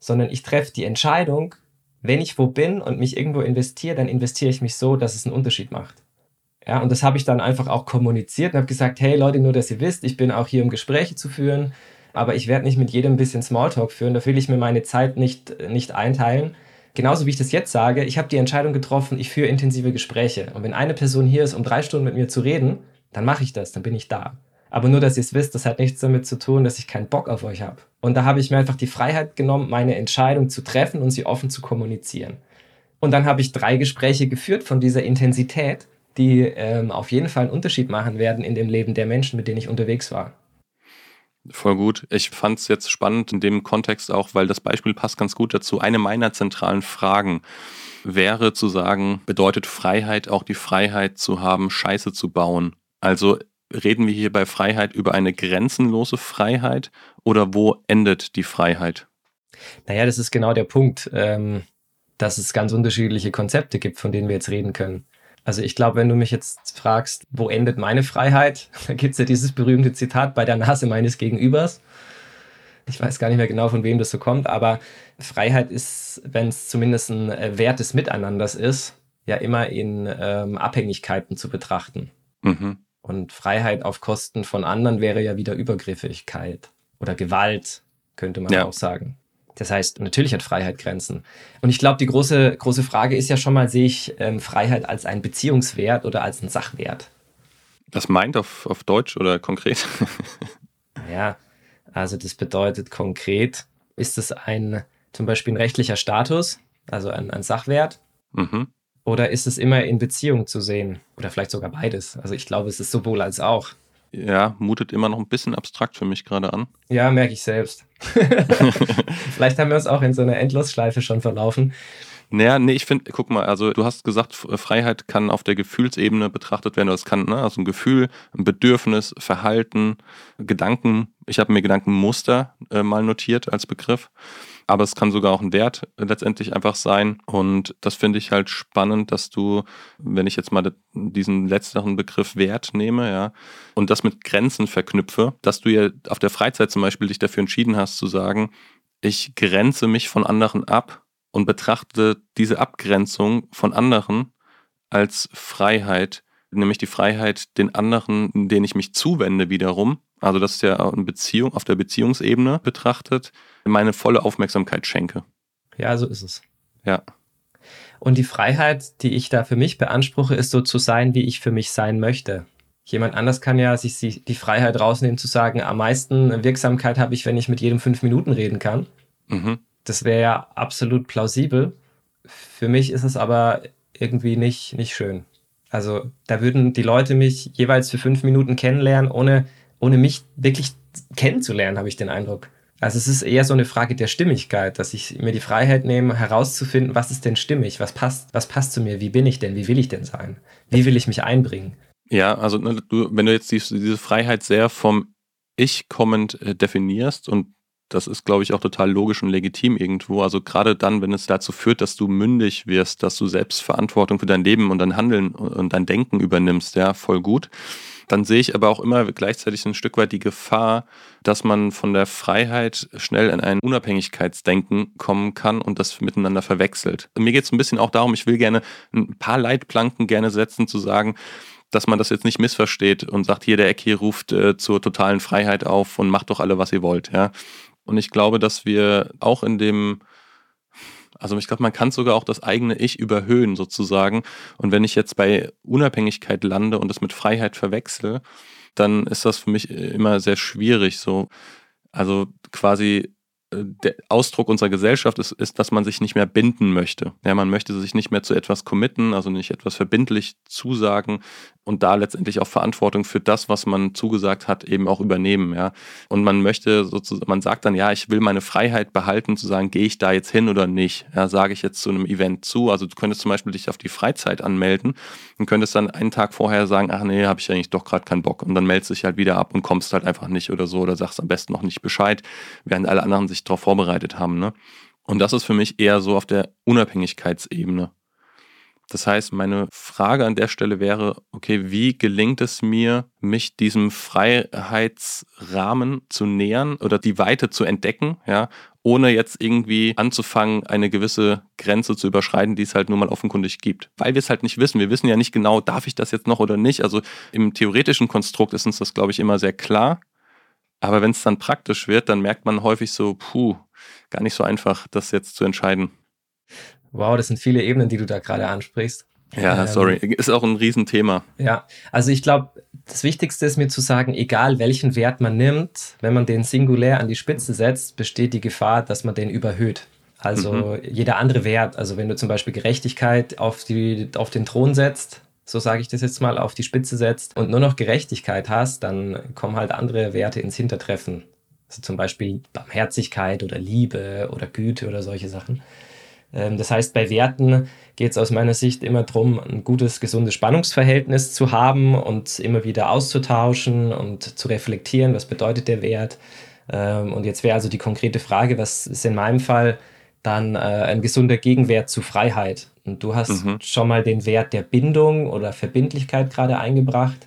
sondern ich treffe die Entscheidung, wenn ich wo bin und mich irgendwo investiere, dann investiere ich mich so, dass es einen Unterschied macht. Ja, und das habe ich dann einfach auch kommuniziert und habe gesagt, hey Leute, nur dass ihr wisst, ich bin auch hier, um Gespräche zu führen, aber ich werde nicht mit jedem ein bisschen Smalltalk führen, da will ich mir meine Zeit nicht, nicht einteilen. Genauso wie ich das jetzt sage, ich habe die Entscheidung getroffen, ich führe intensive Gespräche. Und wenn eine Person hier ist, um drei Stunden mit mir zu reden, dann mache ich das, dann bin ich da. Aber nur, dass ihr es wisst, das hat nichts damit zu tun, dass ich keinen Bock auf euch habe. Und da habe ich mir einfach die Freiheit genommen, meine Entscheidung zu treffen und sie offen zu kommunizieren. Und dann habe ich drei Gespräche geführt von dieser Intensität, die ähm, auf jeden Fall einen Unterschied machen werden in dem Leben der Menschen, mit denen ich unterwegs war. Voll gut. Ich fand es jetzt spannend in dem Kontext auch, weil das Beispiel passt ganz gut dazu. Eine meiner zentralen Fragen wäre zu sagen, bedeutet Freiheit auch die Freiheit zu haben, Scheiße zu bauen? Also reden wir hier bei Freiheit über eine grenzenlose Freiheit oder wo endet die Freiheit? Naja, das ist genau der Punkt, ähm, dass es ganz unterschiedliche Konzepte gibt, von denen wir jetzt reden können. Also ich glaube, wenn du mich jetzt fragst, wo endet meine Freiheit, da gibt es ja dieses berühmte Zitat bei der Nase meines Gegenübers. Ich weiß gar nicht mehr genau, von wem das so kommt, aber Freiheit ist, wenn es zumindest ein Wert des Miteinanders ist, ja immer in ähm, Abhängigkeiten zu betrachten. Mhm. Und Freiheit auf Kosten von anderen wäre ja wieder Übergriffigkeit oder Gewalt, könnte man ja auch sagen. Das heißt, natürlich hat Freiheit Grenzen. Und ich glaube, die große, große Frage ist ja schon mal, sehe ich ähm, Freiheit als einen Beziehungswert oder als einen Sachwert? Das meint auf, auf Deutsch oder konkret? Ja, also das bedeutet konkret, ist es ein zum Beispiel ein rechtlicher Status, also ein, ein Sachwert? Mhm. Oder ist es immer in Beziehung zu sehen? Oder vielleicht sogar beides. Also ich glaube, es ist sowohl als auch. Ja, mutet immer noch ein bisschen abstrakt für mich gerade an. Ja, merke ich selbst. Vielleicht haben wir uns auch in so einer Endlosschleife schon verlaufen. Naja, nee, ich finde, guck mal, also du hast gesagt, Freiheit kann auf der Gefühlsebene betrachtet werden. Das kann, ne, also ein Gefühl, ein Bedürfnis, Verhalten, Gedanken. Ich habe mir Gedankenmuster äh, mal notiert als Begriff. Aber es kann sogar auch ein Wert letztendlich einfach sein. Und das finde ich halt spannend, dass du, wenn ich jetzt mal diesen letzteren Begriff Wert nehme, ja, und das mit Grenzen verknüpfe, dass du ja auf der Freizeit zum Beispiel dich dafür entschieden hast zu sagen, ich grenze mich von anderen ab und betrachte diese Abgrenzung von anderen als Freiheit, nämlich die Freiheit, den anderen, denen ich mich zuwende wiederum, also das ist ja eine Beziehung, auf der Beziehungsebene betrachtet, meine volle Aufmerksamkeit schenke. Ja, so ist es. Ja. Und die Freiheit, die ich da für mich beanspruche, ist so zu sein, wie ich für mich sein möchte. Jemand anders kann ja sich die Freiheit rausnehmen, zu sagen, am meisten Wirksamkeit habe ich, wenn ich mit jedem fünf Minuten reden kann. Mhm. Das wäre ja absolut plausibel. Für mich ist es aber irgendwie nicht, nicht schön. Also da würden die Leute mich jeweils für fünf Minuten kennenlernen, ohne, ohne mich wirklich kennenzulernen, habe ich den Eindruck. Also es ist eher so eine Frage der Stimmigkeit, dass ich mir die Freiheit nehme, herauszufinden, was ist denn stimmig, was passt, was passt zu mir, wie bin ich denn, wie will ich denn sein, wie will ich mich einbringen. Ja, also ne, du, wenn du jetzt die, diese Freiheit sehr vom Ich kommend äh, definierst, und das ist, glaube ich, auch total logisch und legitim irgendwo. Also gerade dann, wenn es dazu führt, dass du mündig wirst, dass du selbst Verantwortung für dein Leben und dein Handeln und dein Denken übernimmst, ja, voll gut. Dann sehe ich aber auch immer gleichzeitig ein Stück weit die Gefahr, dass man von der Freiheit schnell in ein Unabhängigkeitsdenken kommen kann und das miteinander verwechselt. Mir geht es ein bisschen auch darum, ich will gerne ein paar Leitplanken gerne setzen, zu sagen, dass man das jetzt nicht missversteht und sagt, hier der Eck hier ruft äh, zur totalen Freiheit auf und macht doch alle, was ihr wollt, ja. Und ich glaube, dass wir auch in dem, also ich glaube, man kann sogar auch das eigene Ich überhöhen sozusagen. Und wenn ich jetzt bei Unabhängigkeit lande und das mit Freiheit verwechsel, dann ist das für mich immer sehr schwierig. So, also quasi der Ausdruck unserer Gesellschaft ist, ist, dass man sich nicht mehr binden möchte. Ja, man möchte sich nicht mehr zu etwas committen, also nicht etwas verbindlich zusagen und da letztendlich auch Verantwortung für das, was man zugesagt hat, eben auch übernehmen. Ja. Und man möchte sozusagen, man sagt dann, ja, ich will meine Freiheit behalten, zu sagen, gehe ich da jetzt hin oder nicht? Ja, sage ich jetzt zu einem Event zu? Also du könntest zum Beispiel dich auf die Freizeit anmelden und könntest dann einen Tag vorher sagen, ach nee, habe ich eigentlich doch gerade keinen Bock. Und dann meldest dich halt wieder ab und kommst halt einfach nicht oder so oder sagst am besten noch nicht Bescheid, während alle anderen sich darauf vorbereitet haben. Ne? Und das ist für mich eher so auf der Unabhängigkeitsebene. Das heißt, meine Frage an der Stelle wäre, okay, wie gelingt es mir, mich diesem Freiheitsrahmen zu nähern oder die Weite zu entdecken, ja, ohne jetzt irgendwie anzufangen, eine gewisse Grenze zu überschreiten, die es halt nun mal offenkundig gibt. Weil wir es halt nicht wissen. Wir wissen ja nicht genau, darf ich das jetzt noch oder nicht. Also im theoretischen Konstrukt ist uns das, glaube ich, immer sehr klar. Aber wenn es dann praktisch wird, dann merkt man häufig so, puh, gar nicht so einfach, das jetzt zu entscheiden. Wow, das sind viele Ebenen, die du da gerade ansprichst. Ja, ähm, sorry, ist auch ein Riesenthema. Ja, also ich glaube, das Wichtigste ist mir zu sagen, egal welchen Wert man nimmt, wenn man den singulär an die Spitze setzt, besteht die Gefahr, dass man den überhöht. Also mhm. jeder andere Wert, also wenn du zum Beispiel Gerechtigkeit auf, die, auf den Thron setzt, so sage ich das jetzt mal, auf die Spitze setzt und nur noch Gerechtigkeit hast, dann kommen halt andere Werte ins Hintertreffen. Also zum Beispiel Barmherzigkeit oder Liebe oder Güte oder solche Sachen. Das heißt, bei Werten geht es aus meiner Sicht immer darum, ein gutes, gesundes Spannungsverhältnis zu haben und immer wieder auszutauschen und zu reflektieren, was bedeutet der Wert. Und jetzt wäre also die konkrete Frage, was ist in meinem Fall dann ein gesunder Gegenwert zu Freiheit? Und du hast mhm. schon mal den Wert der Bindung oder Verbindlichkeit gerade eingebracht.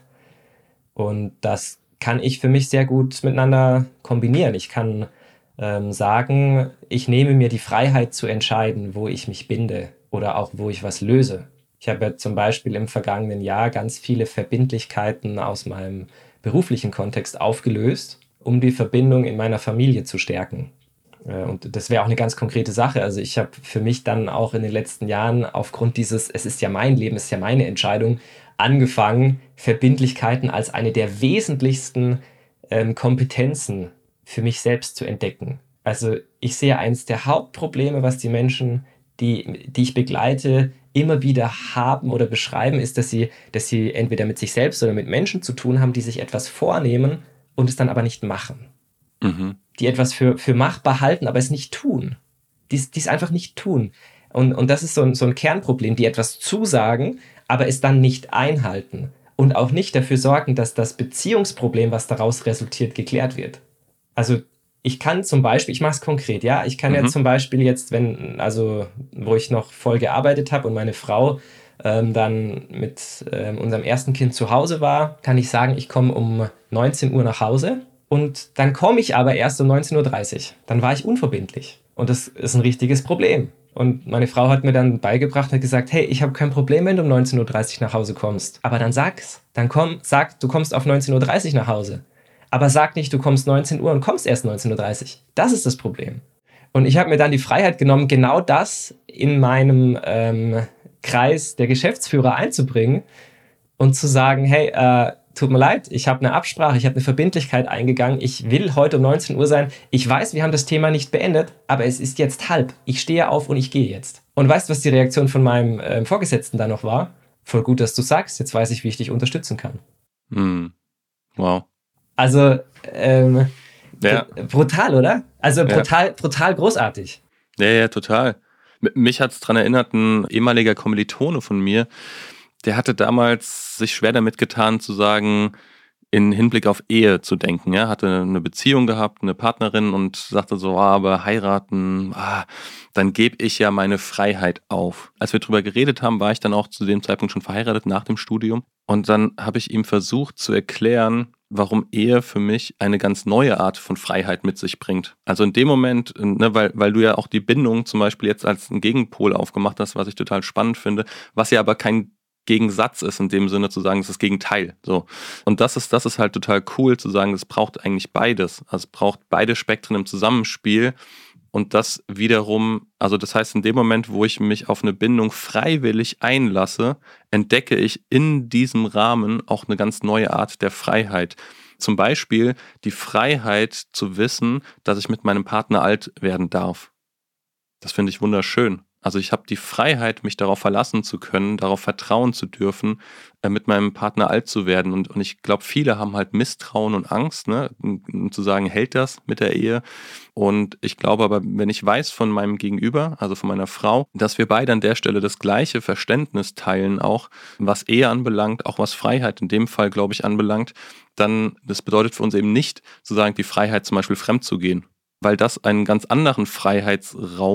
Und das kann ich für mich sehr gut miteinander kombinieren. Ich kann Ähm, sagen, ich nehme mir die Freiheit zu entscheiden, wo ich mich binde oder auch wo ich was löse. Ich habe ja zum Beispiel im vergangenen Jahr ganz viele Verbindlichkeiten aus meinem beruflichen Kontext aufgelöst, um die Verbindung in meiner Familie zu stärken. Äh, und das wäre auch eine ganz konkrete Sache. Also ich habe für mich dann auch in den letzten Jahren aufgrund dieses, es ist ja mein Leben, es ist ja meine Entscheidung, angefangen, Verbindlichkeiten als eine der wesentlichsten ähm, Kompetenzen für mich selbst zu entdecken. Also ich sehe eines der Hauptprobleme, was die Menschen, die, die ich begleite, immer wieder haben oder beschreiben, ist, dass sie, dass sie entweder mit sich selbst oder mit Menschen zu tun haben, die sich etwas vornehmen und es dann aber nicht machen. Mhm. Die etwas für, für machbar halten, aber es nicht tun. Die es einfach nicht tun. Und, und das ist so ein, so ein Kernproblem, die etwas zusagen, aber es dann nicht einhalten. Und auch nicht dafür sorgen, dass das Beziehungsproblem, was daraus resultiert, geklärt wird. Also ich kann zum Beispiel, ich mache es konkret, ja, ich kann mhm. ja zum Beispiel jetzt, wenn, also wo ich noch voll gearbeitet habe und meine Frau ähm, dann mit ähm, unserem ersten Kind zu Hause war, kann ich sagen, ich komme um neunzehn Uhr nach Hause und dann komme ich aber erst um neunzehn Uhr dreißig. Dann war ich unverbindlich und das ist ein richtiges Problem. Und meine Frau hat mir dann beigebracht, hat gesagt, hey, ich habe kein Problem, wenn du um neunzehn Uhr dreißig nach Hause kommst, aber dann sag's, dann komm, sag, du kommst auf neunzehn Uhr dreißig nach Hause. Aber sag nicht, du kommst neunzehn Uhr und kommst erst neunzehn Uhr dreißig. Das ist das Problem. Und ich habe mir dann die Freiheit genommen, genau das in meinem ähm, Kreis der Geschäftsführer einzubringen und zu sagen, hey, äh, tut mir leid, ich habe eine Absprache, ich habe eine Verbindlichkeit eingegangen, ich will heute um neunzehn Uhr sein. Ich weiß, wir haben das Thema nicht beendet, aber es ist jetzt halb. Ich stehe auf und ich gehe jetzt. Und weißt du, was die Reaktion von meinem ähm, Vorgesetzten da noch war? Voll gut, dass du sagst, jetzt weiß ich, wie ich dich unterstützen kann. Hm. Wow. Also, ähm, ja. brutal, oder? Also brutal, ja. brutal großartig. Ja, ja, total. Mich hat es daran erinnert, ein ehemaliger Kommilitone von mir, der hatte damals sich schwer damit getan zu sagen, in Hinblick auf Ehe zu denken. Ja, hatte eine Beziehung gehabt, eine Partnerin und sagte so, ah, aber heiraten, ah, dann gebe ich ja meine Freiheit auf. Als wir drüber geredet haben, war ich dann auch zu dem Zeitpunkt schon verheiratet nach dem Studium. Und dann habe ich ihm versucht zu erklären, warum Ehe für mich eine ganz neue Art von Freiheit mit sich bringt. Also in dem Moment, ne, weil, weil du ja auch die Bindung zum Beispiel jetzt als einen Gegenpol aufgemacht hast, was ich total spannend finde, was ja aber kein Gegensatz ist, in dem Sinne zu sagen, es ist das Gegenteil. So. Und das ist, das ist halt total cool zu sagen, es braucht eigentlich beides. Also es braucht beide Spektren im Zusammenspiel. Und das wiederum, also das heißt, in dem Moment, wo ich mich auf eine Bindung freiwillig einlasse, entdecke ich in diesem Rahmen auch eine ganz neue Art der Freiheit. Zum Beispiel die Freiheit zu wissen, dass ich mit meinem Partner alt werden darf. Das finde ich wunderschön. Also ich habe die Freiheit, mich darauf verlassen zu können, darauf vertrauen zu dürfen, äh, mit meinem Partner alt zu werden. Und, und ich glaube, viele haben halt Misstrauen und Angst, ne, um zu sagen, hält das mit der Ehe? Und ich glaube aber, wenn ich weiß von meinem Gegenüber, also von meiner Frau, dass wir beide an der Stelle das gleiche Verständnis teilen, auch was Ehe anbelangt, auch was Freiheit in dem Fall, glaube ich, anbelangt, dann, das bedeutet für uns eben nicht, zu sagen, die Freiheit zum Beispiel fremd zu gehen. Weil das einen ganz anderen Freiheitsraum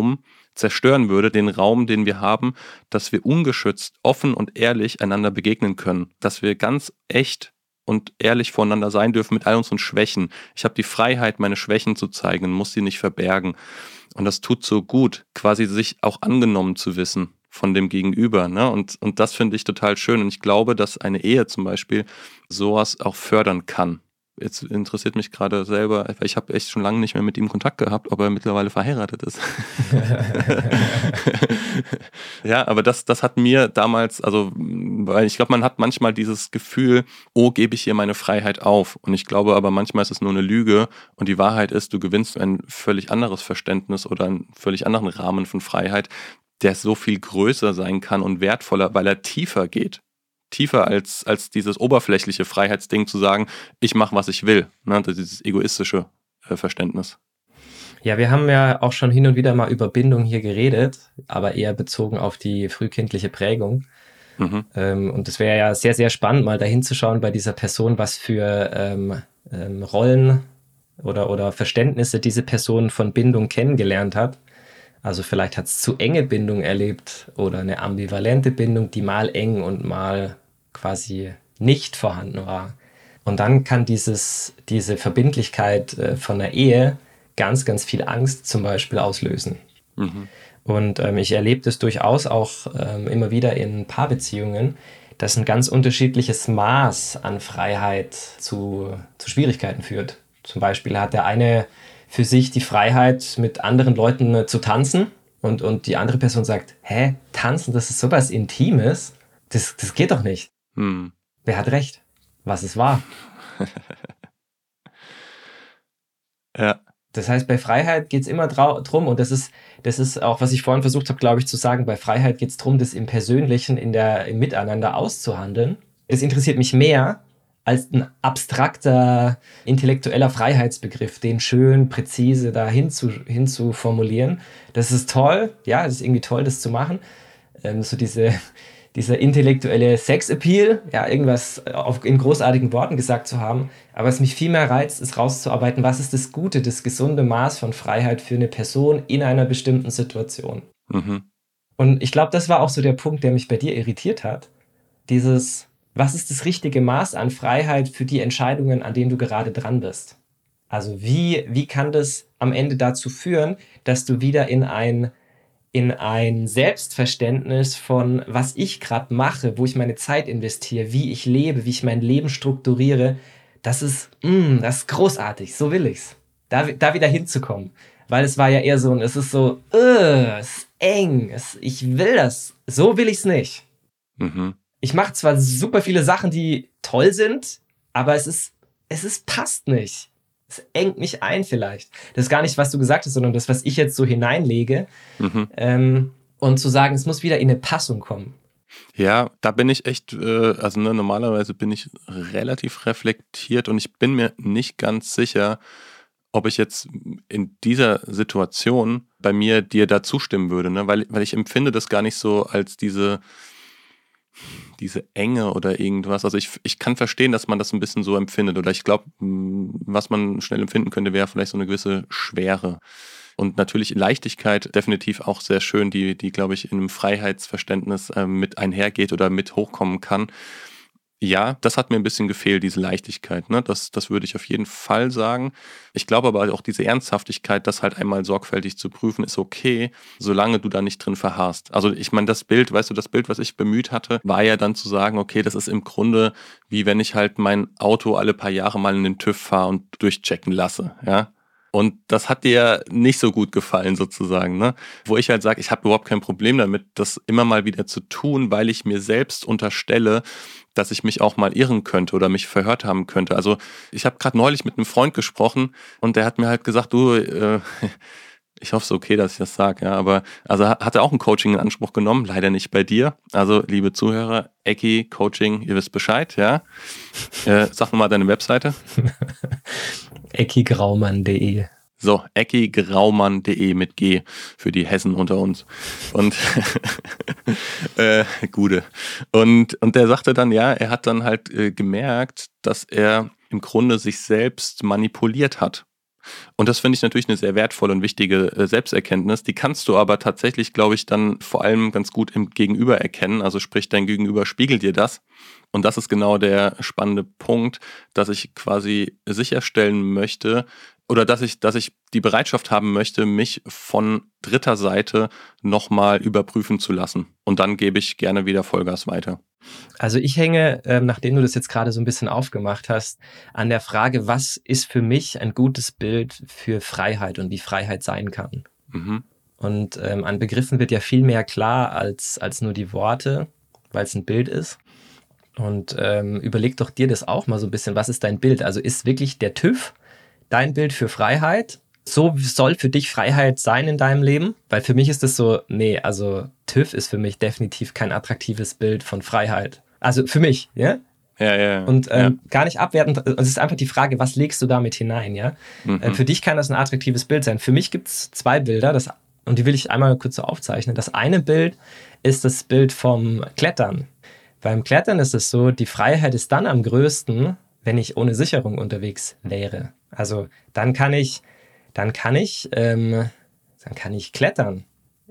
zerstören würde, den Raum, den wir haben, dass wir ungeschützt, offen und ehrlich einander begegnen können, dass wir ganz echt und ehrlich voneinander sein dürfen mit all unseren Schwächen. Ich habe die Freiheit, meine Schwächen zu zeigen und muss sie nicht verbergen. Und das tut so gut, quasi sich auch angenommen zu wissen von dem Gegenüber. Ne? Und, und das finde ich total schön. Und ich glaube, dass eine Ehe zum Beispiel sowas auch fördern kann. Jetzt interessiert mich gerade selber, weil ich habe echt schon lange nicht mehr mit ihm Kontakt gehabt, ob er mittlerweile verheiratet ist. Ja, aber das, das hat mir damals, also, weil ich glaube, man hat manchmal dieses Gefühl, oh, gebe ich hier meine Freiheit auf? Und ich glaube aber manchmal ist es nur eine Lüge und die Wahrheit ist, du gewinnst ein völlig anderes Verständnis oder einen völlig anderen Rahmen von Freiheit, der so viel größer sein kann und wertvoller, weil er tiefer geht. Tiefer als, als dieses oberflächliche Freiheitsding zu sagen, ich mache, was ich will. Ne? Dieses egoistische äh, Verständnis. Ja, wir haben ja auch schon hin und wieder mal über Bindung hier geredet, aber eher bezogen auf die frühkindliche Prägung. Mhm. Ähm, und es wäre ja sehr, sehr spannend, mal dahin zu schauen bei dieser Person, was für ähm, ähm, Rollen oder, oder Verständnisse diese Person von Bindung kennengelernt hat. Also vielleicht hat es zu enge Bindung erlebt oder eine ambivalente Bindung, die mal eng und mal quasi nicht vorhanden war. Und dann kann dieses, diese Verbindlichkeit äh, von der Ehe ganz, ganz viel Angst zum Beispiel auslösen. Mhm. Und ähm, ich erlebe das durchaus auch ähm, immer wieder in Paarbeziehungen, dass ein ganz unterschiedliches Maß an Freiheit zu, zu Schwierigkeiten führt. Zum Beispiel hat der eine für sich die Freiheit, mit anderen Leuten äh, zu tanzen und, und die andere Person sagt, hä, tanzen, das ist sowas Intimes, das, das geht doch nicht. Hm. Wer hat recht? Was ist wahr? Ja. Das heißt, bei Freiheit geht es immer trau- drum, und das ist, das ist auch, was ich vorhin versucht habe, glaube ich, zu sagen, bei Freiheit geht es darum, das im Persönlichen, in der, im Miteinander auszuhandeln. Das interessiert mich mehr als ein abstrakter, intellektueller Freiheitsbegriff, den schön, präzise da hin zu, hin zu formulieren. Das ist toll, ja, das ist irgendwie toll, das zu machen. Ähm, so diese... dieser intellektuelle Sex-Appeal, ja, irgendwas auf, in großartigen Worten gesagt zu haben. Aber was mich viel mehr reizt, ist rauszuarbeiten, was ist das Gute, das gesunde Maß von Freiheit für eine Person in einer bestimmten Situation. Mhm. Und ich glaube, das war auch so der Punkt, der mich bei dir irritiert hat. Dieses, was ist das richtige Maß an Freiheit für die Entscheidungen, an denen du gerade dran bist? Also wie, wie kann das am Ende dazu führen, dass du wieder in ein in ein Selbstverständnis von, was ich gerade mache, wo ich meine Zeit investiere, wie ich lebe, wie ich mein Leben strukturiere, das ist, mh, das ist großartig, so will ich's. Da, da wieder hinzukommen. Weil es war ja eher so, es ist so, uh, es ist eng, es, ich will das, so will ich's nicht. Mhm. Ich mache zwar super viele Sachen, die toll sind, aber es ist, es ist, passt nicht. Es engt mich ein vielleicht. Das ist gar nicht, was du gesagt hast, sondern das, was ich jetzt so hineinlege. Mhm. Ähm, und zu sagen, es muss wieder in eine Passung kommen. Ja, da bin ich echt, äh, also ne, normalerweise bin ich relativ reflektiert und ich bin mir nicht ganz sicher, ob ich jetzt in dieser Situation bei mir dir da zustimmen würde, ne? weil, weil ich empfinde das gar nicht so als diese... diese Enge oder irgendwas. Also ich, ich kann verstehen, dass man das ein bisschen so empfindet. Oder ich glaube, was man schnell empfinden könnte, wäre vielleicht so eine gewisse Schwere. Und natürlich Leichtigkeit definitiv auch sehr schön, die, die glaube ich, in einem Freiheitsverständnis äh, mit einhergeht oder mit hochkommen kann. Ja, das hat mir ein bisschen gefehlt, diese Leichtigkeit. Ne? Das, das würde ich auf jeden Fall sagen. Ich glaube aber auch diese Ernsthaftigkeit, das halt einmal sorgfältig zu prüfen, ist okay, solange du da nicht drin verharrst. Also ich meine, das Bild, weißt du, das Bild, was ich bemüht hatte, war ja dann zu sagen, okay, das ist im Grunde wie wenn ich halt mein Auto alle paar Jahre mal in den TÜV fahre und durchchecken lasse, ja. Und das hat dir nicht so gut gefallen sozusagen, ne? Wo ich halt sage, ich habe überhaupt kein Problem damit, das immer mal wieder zu tun, weil ich mir selbst unterstelle, dass ich mich auch mal irren könnte oder mich verhört haben könnte. Also ich habe gerade neulich mit einem Freund gesprochen und der hat mir halt gesagt, du, äh, ich hoffe, es ist okay, dass ich das sage, ja, aber also hat er auch ein Coaching in Anspruch genommen, leider nicht bei dir. Also liebe Zuhörer, Ecki Coaching, ihr wisst Bescheid, ja. Äh, sag nochmal deine Webseite. ecki graumann punkt de. So, ecki graumann punkt de mit G für die Hessen unter uns. Und äh, Gude. Und, und der sagte dann, ja, er hat dann halt äh, gemerkt, dass er im Grunde sich selbst manipuliert hat. Und das finde ich natürlich eine sehr wertvolle und wichtige äh, Selbsterkenntnis. Die kannst du aber tatsächlich, glaube ich, dann vor allem ganz gut im Gegenüber erkennen. Also sprich, dein Gegenüber spiegelt dir das. Und das ist genau der spannende Punkt, dass ich quasi sicherstellen möchte oder dass ich, dass ich die Bereitschaft haben möchte, mich von dritter Seite nochmal überprüfen zu lassen. Und dann gebe ich gerne wieder Vollgas weiter. Also ich hänge, ähm, nachdem du das jetzt gerade so ein bisschen aufgemacht hast, an der Frage, was ist für mich ein gutes Bild für Freiheit und wie Freiheit sein kann. Mhm. Und ähm, an Begriffen wird ja viel mehr klar als, als nur die Worte, weil es ein Bild ist. Und ähm, überleg doch dir das auch mal so ein bisschen, was ist dein Bild? Also ist wirklich der TÜV dein Bild für Freiheit? So soll für dich Freiheit sein in deinem Leben? Weil für mich ist das so, nee, also TÜV ist für mich definitiv kein attraktives Bild von Freiheit. Also für mich, ja? Ja, ja, ja. Und ähm, ja. gar nicht abwertend, es ist einfach die Frage, was legst du damit hinein, ja? Mhm. Äh, für dich kann das ein attraktives Bild sein. Für mich gibt es zwei Bilder, das, und die will ich einmal kurz so aufzeichnen. Das eine Bild ist das Bild vom Klettern. Beim Klettern ist es so, die Freiheit ist dann am größten, wenn ich ohne Sicherung unterwegs wäre. Also dann kann ich, dann kann ich, ähm, dann kann ich klettern,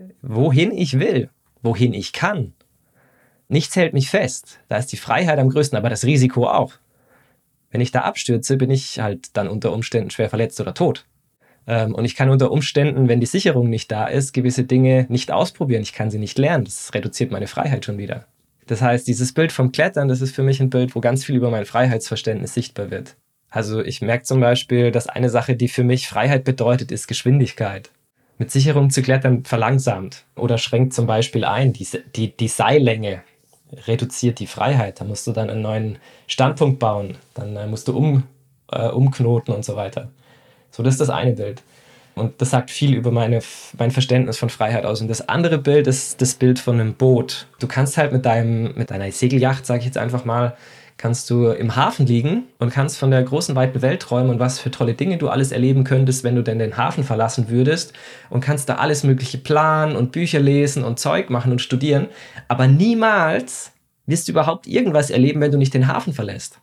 wohin ich will, wohin ich kann. Nichts hält mich fest. Da ist die Freiheit am größten, aber das Risiko auch. Wenn ich da abstürze, bin ich halt dann unter Umständen schwer verletzt oder tot. Ähm, und ich kann unter Umständen, wenn die Sicherung nicht da ist, gewisse Dinge nicht ausprobieren. Ich kann sie nicht lernen. Das reduziert meine Freiheit schon wieder. Das heißt, dieses Bild vom Klettern, das ist für mich ein Bild, wo ganz viel über mein Freiheitsverständnis sichtbar wird. Also ich merke zum Beispiel, dass eine Sache, die für mich Freiheit bedeutet, ist Geschwindigkeit. Mit Sicherung zu klettern verlangsamt oder schränkt zum Beispiel ein. Die, die, die Seillänge reduziert die Freiheit. Da musst du dann einen neuen Standpunkt bauen. Dann äh, musst du um, äh, umknoten und so weiter. So, das ist das eine Bild. Und das sagt viel über meine, mein Verständnis von Freiheit aus. Und das andere Bild ist das Bild von einem Boot. Du kannst halt mit, deinem, mit deiner Segelyacht, sage ich jetzt einfach mal, kannst du im Hafen liegen und kannst von der großen, weiten Welt träumen und was für tolle Dinge du alles erleben könntest, wenn du denn den Hafen verlassen würdest und kannst da alles Mögliche planen und Bücher lesen und Zeug machen und studieren. Aber niemals wirst du überhaupt irgendwas erleben, wenn du nicht den Hafen verlässt.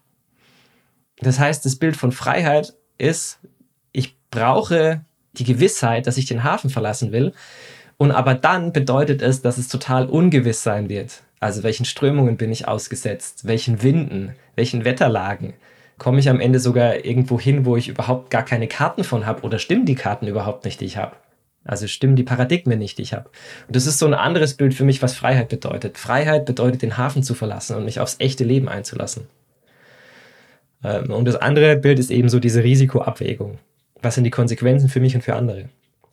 Das heißt, das Bild von Freiheit ist, ich brauche die Gewissheit, dass ich den Hafen verlassen will. Und aber dann bedeutet es, dass es total ungewiss sein wird. Also welchen Strömungen bin ich ausgesetzt? Welchen Winden? Welchen Wetterlagen? Komme ich am Ende sogar irgendwo hin, wo ich überhaupt gar keine Karten von habe? Oder stimmen die Karten überhaupt nicht, die ich habe? Also stimmen die Paradigmen nicht, die ich habe? Und das ist so ein anderes Bild für mich, was Freiheit bedeutet. Freiheit bedeutet, den Hafen zu verlassen und mich aufs echte Leben einzulassen. Und das andere Bild ist eben so diese Risikoabwägung. Was sind die Konsequenzen für mich und für andere?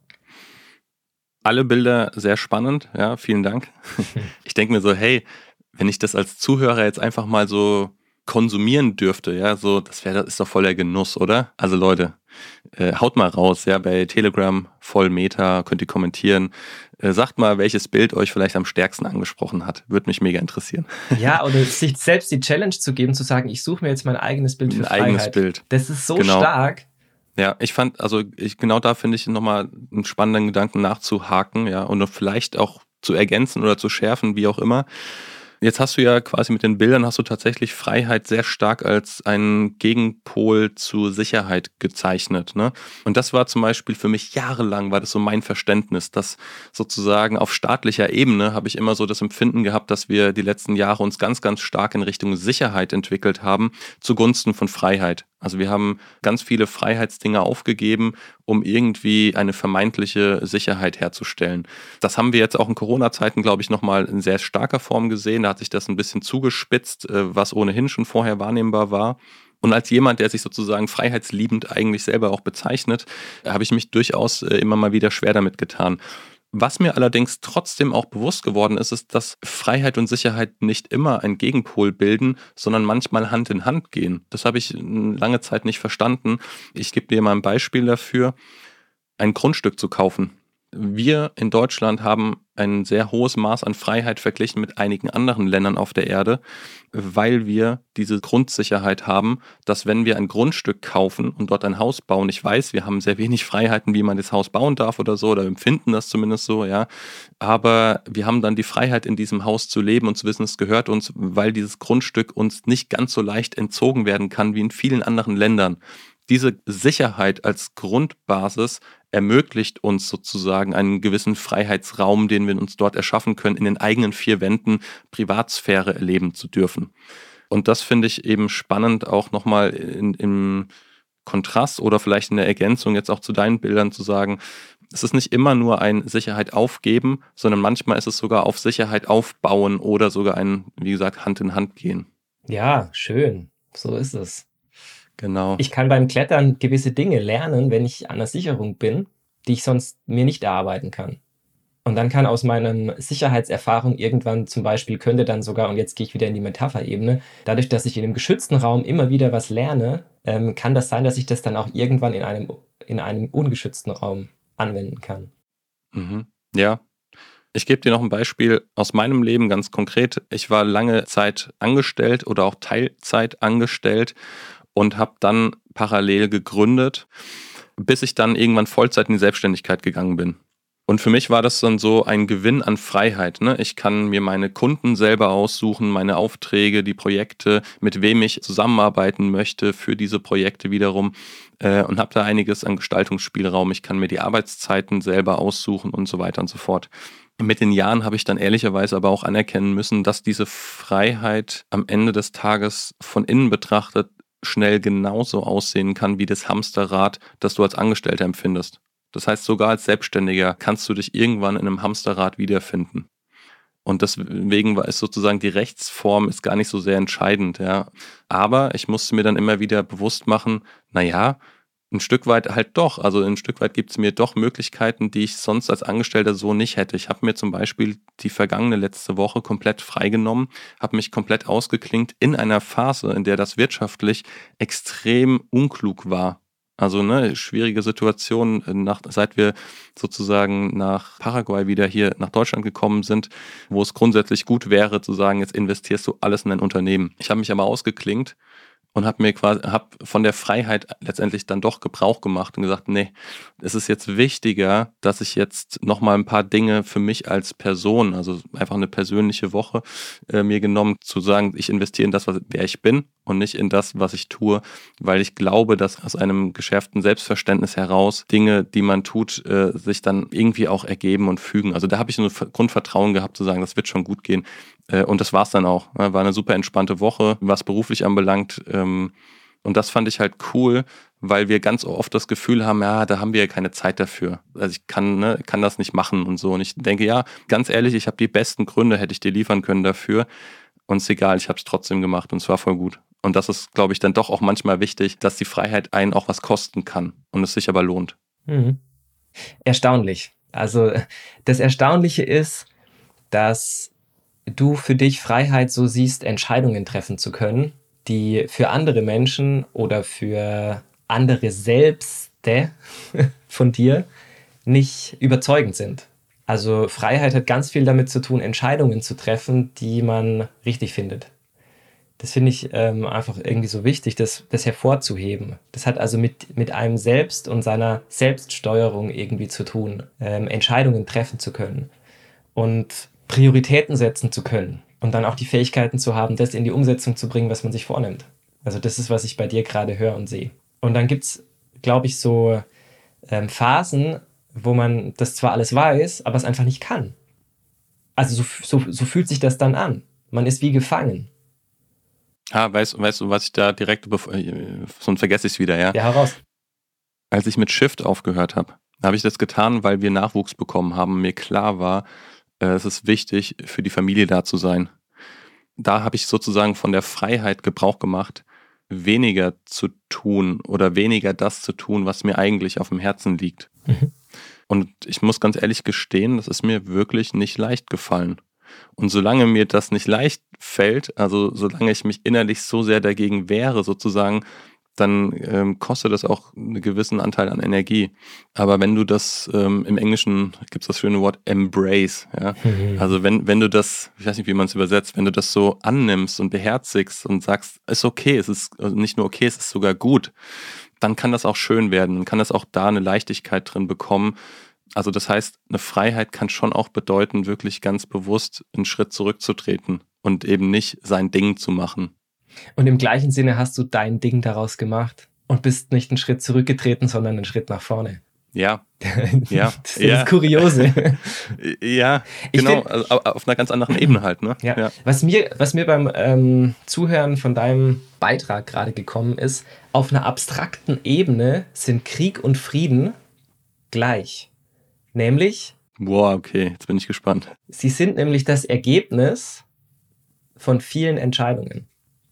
Alle Bilder sehr spannend, ja, vielen Dank. Ich denke mir so, hey, wenn ich das als Zuhörer jetzt einfach mal so konsumieren dürfte, ja, so, das wäre, das ist doch voll der Genuss, oder? Also Leute, äh, haut mal raus, ja, bei Telegram, voll Meta, könnt ihr kommentieren. Äh, sagt mal, welches Bild euch vielleicht am stärksten angesprochen hat. Würde mich mega interessieren. Ja, oder sich selbst die Challenge zu geben, zu sagen, ich suche mir jetzt mein eigenes Bild für Ein Freiheit. eigenes Bild. Das ist so Genau. stark. Ja, ich fand, also ich genau da finde ich nochmal einen spannenden Gedanken nachzuhaken, ja, und vielleicht auch zu ergänzen oder zu schärfen, wie auch immer. Jetzt hast du ja quasi mit den Bildern hast du tatsächlich Freiheit sehr stark als einen Gegenpol zu Sicherheit gezeichnet, ne? Und das war zum Beispiel für mich jahrelang, war das so mein Verständnis, dass sozusagen auf staatlicher Ebene habe ich immer so das Empfinden gehabt, dass wir die letzten Jahre uns ganz, ganz stark in Richtung Sicherheit entwickelt haben, zugunsten von Freiheit. Also wir haben ganz viele Freiheitsdinge aufgegeben, um irgendwie eine vermeintliche Sicherheit herzustellen. Das haben wir jetzt auch in Corona-Zeiten, glaube ich, nochmal in sehr starker Form gesehen. Da hat sich das ein bisschen zugespitzt, was ohnehin schon vorher wahrnehmbar war. Und als jemand, der sich sozusagen freiheitsliebend eigentlich selber auch bezeichnet, habe ich mich durchaus immer mal wieder schwer damit getan. Was mir allerdings trotzdem auch bewusst geworden ist, ist, dass Freiheit und Sicherheit nicht immer ein Gegenpol bilden, sondern manchmal Hand in Hand gehen. Das habe ich lange Zeit nicht verstanden. Ich gebe dir mal ein Beispiel dafür, ein Grundstück zu kaufen. Wir in Deutschland haben ein sehr hohes Maß an Freiheit verglichen mit einigen anderen Ländern auf der Erde, weil wir diese Grundsicherheit haben, dass wenn wir ein Grundstück kaufen und dort ein Haus bauen, ich weiß, wir haben sehr wenig Freiheiten, wie man das Haus bauen darf oder so, oder empfinden das zumindest so, ja, aber wir haben dann die Freiheit, in diesem Haus zu leben und zu wissen, es gehört uns, weil dieses Grundstück uns nicht ganz so leicht entzogen werden kann wie in vielen anderen Ländern. diese Sicherheit als Grundbasis ermöglicht uns sozusagen einen gewissen Freiheitsraum, den wir uns dort erschaffen können, in den eigenen vier Wänden Privatsphäre erleben zu dürfen. Und das finde ich eben spannend, auch nochmal in, im Kontrast oder vielleicht in der Ergänzung jetzt auch zu deinen Bildern zu sagen, es ist nicht immer nur ein Sicherheit aufgeben, sondern manchmal ist es sogar auf Sicherheit aufbauen oder sogar ein, wie gesagt, Hand in Hand gehen. Ja, schön. So ist es. Genau. Ich kann beim Klettern gewisse Dinge lernen, wenn ich an der Sicherung bin, die ich sonst mir nicht erarbeiten kann. Und dann kann aus meiner Sicherheitserfahrung irgendwann zum Beispiel, könnte dann sogar, und jetzt gehe ich wieder in die Metapherebene, dadurch, dass ich in einem geschützten Raum immer wieder was lerne, ähm, kann das sein, dass ich das dann auch irgendwann in einem, in einem ungeschützten Raum anwenden kann. Mhm. Ja. Ich gebe dir noch ein Beispiel aus meinem Leben ganz konkret. Ich war lange Zeit angestellt oder auch Teilzeit angestellt und habe dann parallel gegründet, bis ich dann irgendwann Vollzeit in die Selbstständigkeit gegangen bin. Und für mich war das dann so ein Gewinn an Freiheit. Ne? Ich kann mir meine Kunden selber aussuchen, meine Aufträge, die Projekte, mit wem ich zusammenarbeiten möchte für diese Projekte wiederum äh, und habe da einiges an Gestaltungsspielraum. Ich kann mir die Arbeitszeiten selber aussuchen und so weiter und so fort. Mit den Jahren habe ich dann ehrlicherweise aber auch anerkennen müssen, dass diese Freiheit am Ende des Tages von innen betrachtet schnell genauso aussehen kann wie das Hamsterrad, das du als Angestellter empfindest. Das heißt, sogar als Selbstständiger kannst du dich irgendwann in einem Hamsterrad wiederfinden. Und deswegen war es sozusagen, die Rechtsform ist gar nicht so sehr entscheidend. Ja. Aber ich musste mir dann immer wieder bewusst machen, naja, ein Stück weit halt doch. Also ein Stück weit gibt es mir doch Möglichkeiten, die ich sonst als Angestellter so nicht hätte. Ich habe mir zum Beispiel die vergangene letzte Woche komplett freigenommen, habe mich komplett ausgeklinkt in einer Phase, in der das wirtschaftlich extrem unklug war. Also ne, schwierige Situation, nach, seit wir sozusagen nach Paraguay wieder hier nach Deutschland gekommen sind, wo es grundsätzlich gut wäre zu sagen, jetzt investierst du alles in ein Unternehmen. Ich habe mich aber ausgeklinkt und habe mir quasi hab von der Freiheit letztendlich dann doch Gebrauch gemacht und gesagt, nee, es ist jetzt wichtiger, dass ich jetzt nochmal ein paar Dinge für mich als Person, also einfach eine persönliche Woche äh, mir genommen, zu sagen, ich investiere in das, was, wer ich bin und nicht in das, was ich tue, weil ich glaube, dass aus einem geschärften Selbstverständnis heraus Dinge, die man tut, äh, sich dann irgendwie auch ergeben und fügen. Also da habe ich ein Grundvertrauen gehabt, zu sagen, das wird schon gut gehen. Und das war's dann auch. War eine super entspannte Woche, was beruflich anbelangt. Und das fand ich halt cool, weil wir ganz oft das Gefühl haben, ja, da haben wir ja keine Zeit dafür. Also ich kann, ne, kann das nicht machen und so. Und ich denke, ja, ganz ehrlich, ich habe die besten Gründe, hätte ich dir liefern können dafür. Und es ist egal, ich habe es trotzdem gemacht und es war voll gut. Und das ist, glaube ich, dann doch auch manchmal wichtig, dass die Freiheit einen auch was kosten kann und es sich aber lohnt. Mhm. Erstaunlich. Also das Erstaunliche ist, dass du für dich Freiheit so siehst, Entscheidungen treffen zu können, die für andere Menschen oder für andere Selbste von dir nicht überzeugend sind. Also Freiheit hat ganz viel damit zu tun, Entscheidungen zu treffen, die man richtig findet. Das finde ich ähm, einfach irgendwie so wichtig, das, das hervorzuheben. Das hat also mit, mit einem selbst und seiner Selbststeuerung irgendwie zu tun, ähm, Entscheidungen treffen zu können und Prioritäten setzen zu können und dann auch die Fähigkeiten zu haben, das in die Umsetzung zu bringen, was man sich vornimmt. Also das ist, was ich bei dir gerade höre und sehe. Und dann gibt es, glaube ich, so ähm, Phasen, wo man das zwar alles weiß, aber es einfach nicht kann. Also so, so, so fühlt sich das dann an. Man ist wie gefangen. Ah, weißt, weißt du, was ich da direkt, sonst vergesse ich es wieder, ja? Ja, heraus. Als ich mit Shift aufgehört habe, habe ich das getan, weil wir Nachwuchs bekommen haben. Mir klar war, es ist wichtig, für die Familie da zu sein. Da habe ich sozusagen von der Freiheit Gebrauch gemacht, weniger zu tun oder weniger das zu tun, was mir eigentlich auf dem Herzen liegt. Mhm. Und ich muss ganz ehrlich gestehen, das ist mir wirklich nicht leicht gefallen. Und solange mir das nicht leicht fällt, also solange ich mich innerlich so sehr dagegen wehre sozusagen, dann ähm, kostet das auch einen gewissen Anteil an Energie. Aber wenn du das, ähm, im Englischen gibt es das schöne Wort embrace, ja. Mhm. Also wenn, wenn du das, ich weiß nicht, wie man es übersetzt, wenn du das so annimmst und beherzigst und sagst, ist okay, es ist also nicht nur okay, es ist sogar gut, dann kann das auch schön werden und kann das auch da eine Leichtigkeit drin bekommen. Also das heißt, eine Freiheit kann schon auch bedeuten, wirklich ganz bewusst einen Schritt zurückzutreten und eben nicht sein Ding zu machen. Und im gleichen Sinne hast du dein Ding daraus gemacht. und bist nicht einen Schritt zurückgetreten, sondern einen Schritt nach vorne. Ja, ja. Das ist ja. das Kuriose. Ja, genau, find, also auf einer ganz anderen Ebene halt. Ne? Ja. Ja. Was, mir, was mir beim ähm, Zuhören von deinem Beitrag gerade gekommen ist, auf einer abstrakten Ebene sind Krieg und Frieden gleich. Nämlich... Boah, okay, jetzt bin ich gespannt. Sie sind nämlich das Ergebnis von vielen Entscheidungen.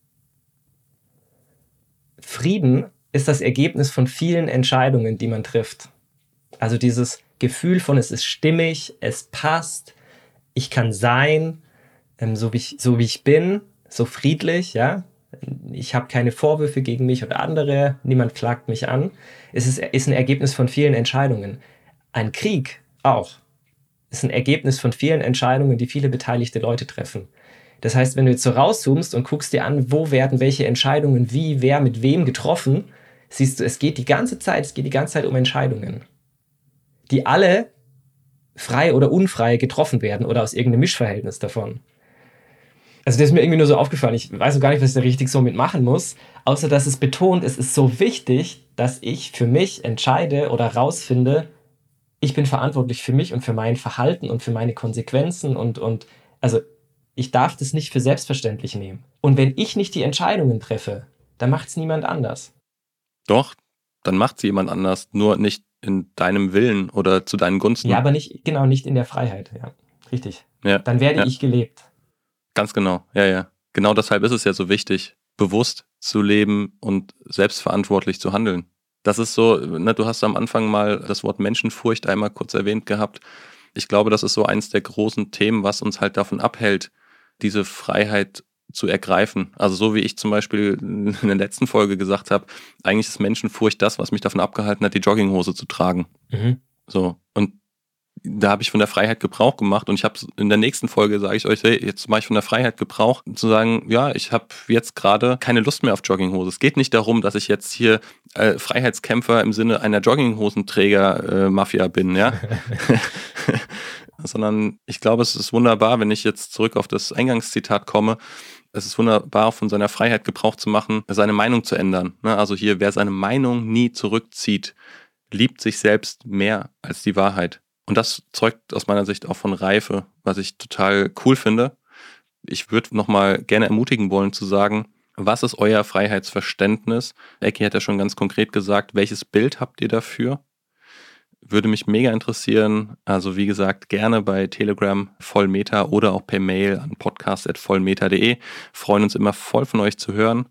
Frieden ist das Ergebnis von vielen Entscheidungen, die man trifft. Also dieses Gefühl von, es ist stimmig, es passt, ich kann sein, ähm, so, wie ich, so wie ich bin, so friedlich, ja. Ich habe keine Vorwürfe gegen mich oder andere, niemand klagt mich an. Es ist, ist ein Ergebnis von vielen Entscheidungen. Ein Krieg auch ist ein Ergebnis von vielen Entscheidungen, die viele beteiligte Leute treffen. Das heißt, wenn du jetzt so rauszoomst und guckst dir an, wo werden welche Entscheidungen, wie, wer, mit wem getroffen, siehst du, es geht die ganze Zeit, es geht die ganze Zeit um Entscheidungen, die alle frei oder unfrei getroffen werden oder aus irgendeinem Mischverhältnis davon. Also das ist mir irgendwie nur so aufgefallen. Ich weiß auch gar nicht, was ich da richtig so mitmachen muss, außer dass es betont, es ist so wichtig, dass ich für mich entscheide oder rausfinde, ich bin verantwortlich für mich und für mein Verhalten und für meine Konsequenzen und, und also ich darf das nicht für selbstverständlich nehmen. Und wenn ich nicht die Entscheidungen treffe, dann macht es niemand anders. Doch, dann macht es jemand anders, nur nicht in deinem Willen oder zu deinen Gunsten. Ja, aber nicht, genau, nicht in der Freiheit, ja, richtig. Ja, dann werde ja. ich gelebt. Ganz genau, ja, ja. Genau deshalb ist es ja so wichtig, bewusst zu leben und selbstverantwortlich zu handeln. Das ist so, ne, du hast am Anfang mal das Wort Menschenfurcht einmal kurz erwähnt gehabt. Ich glaube, das ist so eins der großen Themen, was uns halt davon abhält, diese Freiheit zu ergreifen. Also so wie ich zum Beispiel in der letzten Folge gesagt habe, eigentlich ist Menschenfurcht das, was mich davon abgehalten hat, die Jogginghose zu tragen. Mhm. So, und da habe ich von der Freiheit Gebrauch gemacht und ich habe in der nächsten Folge, sage ich euch, hey, jetzt mache ich von der Freiheit Gebrauch, zu sagen, ja, ich habe jetzt gerade keine Lust mehr auf Jogginghose. Es geht nicht darum, dass ich jetzt hier äh, Freiheitskämpfer im Sinne einer Jogginghosenträger-Mafia äh, bin, ja. Sondern ich glaube, es ist wunderbar, wenn ich jetzt zurück auf das Eingangszitat komme, es ist wunderbar, von seiner Freiheit Gebrauch zu machen, seine Meinung zu ändern. Ne? Also hier, wer seine Meinung nie zurückzieht, liebt sich selbst mehr als die Wahrheit. Und das zeugt aus meiner Sicht auch von Reife, was ich total cool finde. Ich würde nochmal gerne ermutigen wollen zu sagen, was ist euer Freiheitsverständnis? Ecki hat ja schon ganz konkret gesagt, welches Bild habt ihr dafür? Würde mich mega interessieren. Also wie gesagt, gerne bei Telegram Vollmeter oder auch per Mail an podcast at vollmeter punkt de. Freuen uns immer voll von euch zu hören.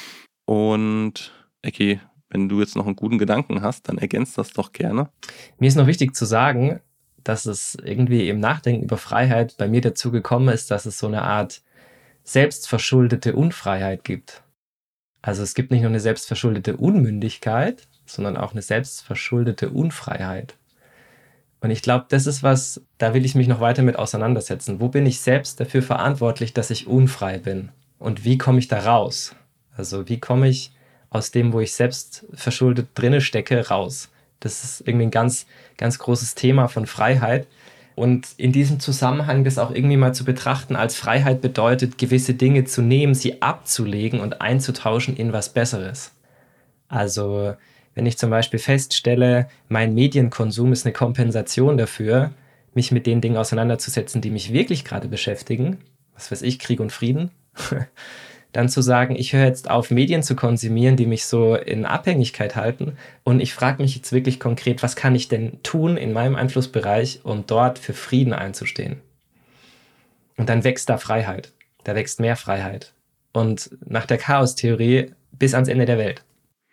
Und Ecki, wenn du jetzt noch einen guten Gedanken hast, dann ergänzt das doch gerne. Mir ist noch wichtig zu sagen, dass es irgendwie im Nachdenken über Freiheit bei mir dazu gekommen ist, dass es so eine Art selbstverschuldete Unfreiheit gibt. Also es gibt nicht nur eine selbstverschuldete Unmündigkeit, sondern auch eine selbstverschuldete Unfreiheit. Und ich glaube, das ist was, da will ich mich noch weiter mit auseinandersetzen. Wo bin ich selbst dafür verantwortlich, dass ich unfrei bin? Und wie komme ich da raus? Also wie komme ich aus dem, wo ich selbst verschuldet drinne stecke, raus? Das ist irgendwie ein ganz, ganz großes Thema von Freiheit. Und in diesem Zusammenhang das auch irgendwie mal zu betrachten, als Freiheit bedeutet, gewisse Dinge zu nehmen, sie abzulegen und einzutauschen in was Besseres. Also wenn ich zum Beispiel feststelle, mein Medienkonsum ist eine Kompensation dafür, mich mit den Dingen auseinanderzusetzen, die mich wirklich gerade beschäftigen, was weiß ich, Krieg und Frieden, dann zu sagen, ich höre jetzt auf, Medien zu konsumieren, die mich so in Abhängigkeit halten und ich frage mich jetzt wirklich konkret, was kann ich denn tun in meinem Einflussbereich, um dort für Frieden einzustehen? Und dann wächst da Freiheit, da wächst mehr Freiheit. Und nach der Chaos-Theorie bis ans Ende der Welt.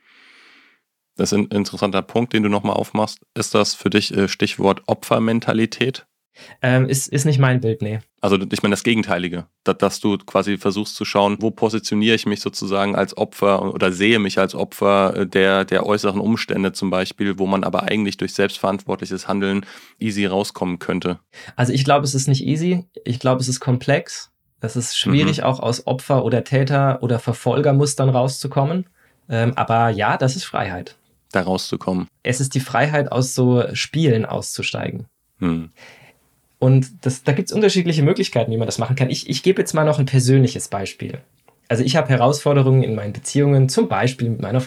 Das ist ein interessanter Punkt, den du nochmal aufmachst. Ist das für dich Stichwort Opfermentalität? Ähm, ist, ist nicht mein Bild, nee. Also ich meine das Gegenteilige, dass, dass du quasi versuchst zu schauen, wo positioniere ich mich sozusagen als Opfer oder sehe mich als Opfer der, der äußeren Umstände zum Beispiel, wo man aber eigentlich durch selbstverantwortliches Handeln easy rauskommen könnte. Also ich glaube, es ist nicht easy. Ich glaube, es ist komplex. Es ist schwierig, mhm. auch aus Opfer- oder Täter- oder Verfolgermustern rauszukommen. Ähm, aber ja, das ist Freiheit. Da rauszukommen. Es ist die Freiheit, aus so Spielen auszusteigen. Hm. Und das, da gibt es unterschiedliche Möglichkeiten, wie man das machen kann. Ich, ich gebe jetzt mal noch ein persönliches Beispiel. Also ich habe Herausforderungen in meinen Beziehungen, zum Beispiel mit meiner Frau.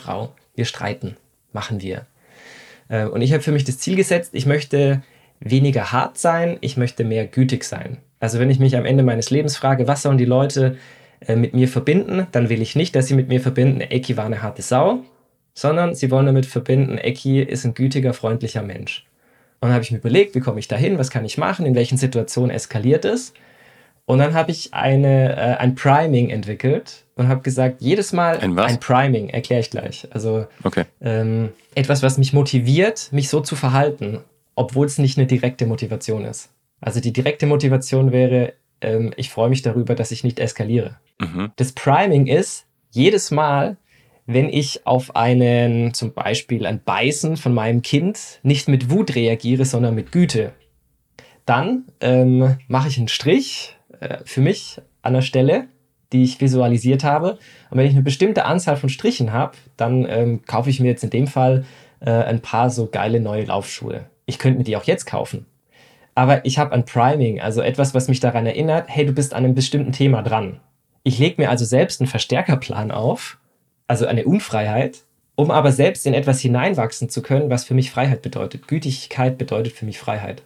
Wir streiten. Machen wir. Äh, und ich habe für mich das Ziel gesetzt, ich möchte weniger hart sein, ich möchte mehr gütig sein. Also wenn ich mich am Ende meines Lebens frage, was sollen die Leute äh, mit mir verbinden, dann will ich nicht, dass sie mit mir verbinden, Ecki war eine harte Sau, sondern sie wollen damit verbinden, Ecki ist ein gütiger, freundlicher Mensch. Und dann habe ich mir überlegt, wie komme ich dahin, was kann ich machen, in welchen Situationen eskaliert es. Und dann habe ich eine, äh, ein Priming entwickelt und habe gesagt, jedes Mal Ein was? ein Priming, erkläre ich gleich. Also Okay. ähm, etwas, was mich motiviert, mich so zu verhalten, obwohl es nicht eine direkte Motivation ist. Also die direkte Motivation wäre, ähm, ich freue mich darüber, dass ich nicht eskaliere. Mhm. Das Priming ist, jedes Mal, wenn ich auf einen, zum Beispiel ein Beißen von meinem Kind nicht mit Wut reagiere, sondern mit Güte, dann ähm, mache ich einen Strich äh, für mich an der Stelle, die ich visualisiert habe. Und wenn ich eine bestimmte Anzahl von Strichen habe, dann ähm, kaufe ich mir jetzt in dem Fall äh, ein paar so geile neue Laufschuhe. Ich könnte mir die auch jetzt kaufen. Aber ich habe ein Priming, also etwas, was mich daran erinnert, hey, du bist an einem bestimmten Thema dran. Ich lege mir also selbst einen Verstärkerplan auf, also eine Unfreiheit, um aber selbst in etwas hineinwachsen zu können, was für mich Freiheit bedeutet. Gütigkeit bedeutet für mich Freiheit.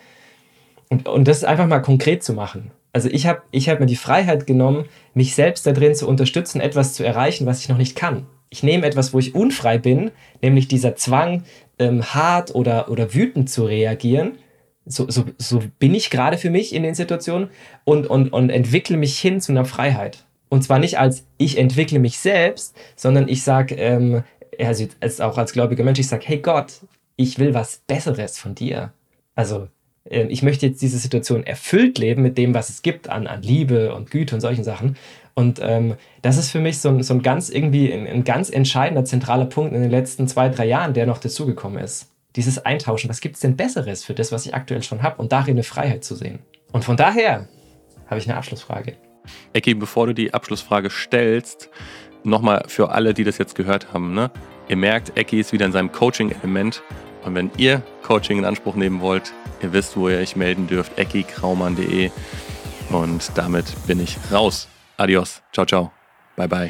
Und, und das einfach mal konkret zu machen. Also ich habe ich hab mir die Freiheit genommen, mich selbst da drin zu unterstützen, etwas zu erreichen, was ich noch nicht kann. Ich nehme etwas, wo ich unfrei bin, nämlich dieser Zwang, ähm, hart oder, oder wütend zu reagieren. So, so, so bin ich gerade für mich in den Situationen und, und, und entwickle mich hin zu einer Freiheit. Und zwar nicht als ich entwickle mich selbst, sondern ich sage, ähm, also als, auch als gläubiger Mensch, ich sage, hey Gott, ich will was Besseres von dir. Also äh, ich möchte jetzt diese Situation erfüllt leben mit dem, was es gibt an, an Liebe und Güte und solchen Sachen. Und ähm, das ist für mich so ein, so ein ganz irgendwie ein, ein ganz entscheidender, zentraler Punkt in den letzten zwei, drei Jahren, der noch dazugekommen ist. Dieses Eintauschen, was gibt es denn Besseres für das, was ich aktuell schon habe und darin eine Freiheit zu sehen. Und von daher habe ich eine Abschlussfrage. Ecki, bevor du die Abschlussfrage stellst, nochmal für alle, die das jetzt gehört haben, ne? Ihr merkt, Ecki ist wieder in seinem Coaching-Element. Und wenn ihr Coaching in Anspruch nehmen wollt, ihr wisst, wo ihr euch melden dürft, ecki kraumann punkt de. Und damit bin ich raus. Adios. Ciao, ciao. Bye, bye.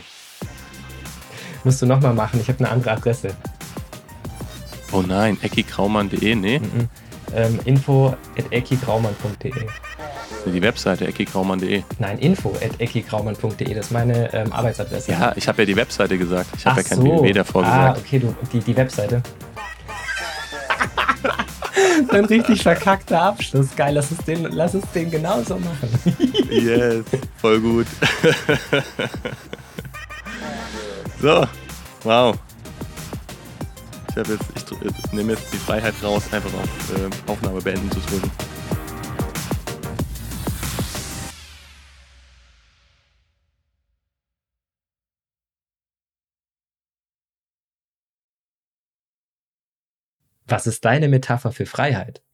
Musst du nochmal machen, ich habe eine andere Adresse. Oh nein, ecki kraumann punkt de, nee? Mhm. Ähm, info at ecki kraumann punkt de. Die Webseite ecki kraumann punkt de. Nein, info at ecki kraumann punkt de, das ist meine ähm, Arbeitsadresse. Ja, ich habe ja die Webseite gesagt. Ich habe ja kein so. w w w davor ah, gesagt. okay, du, die, die Webseite. Ein richtig verkackter Abschluss. Geil, lass uns den, lass uns den genauso machen. Yes, voll gut. So, wow. Ich, hab jetzt, ich, ich nehme jetzt die Freiheit raus, einfach auf äh, Aufnahme beenden zu drücken. Was ist deine Metapher für Freiheit?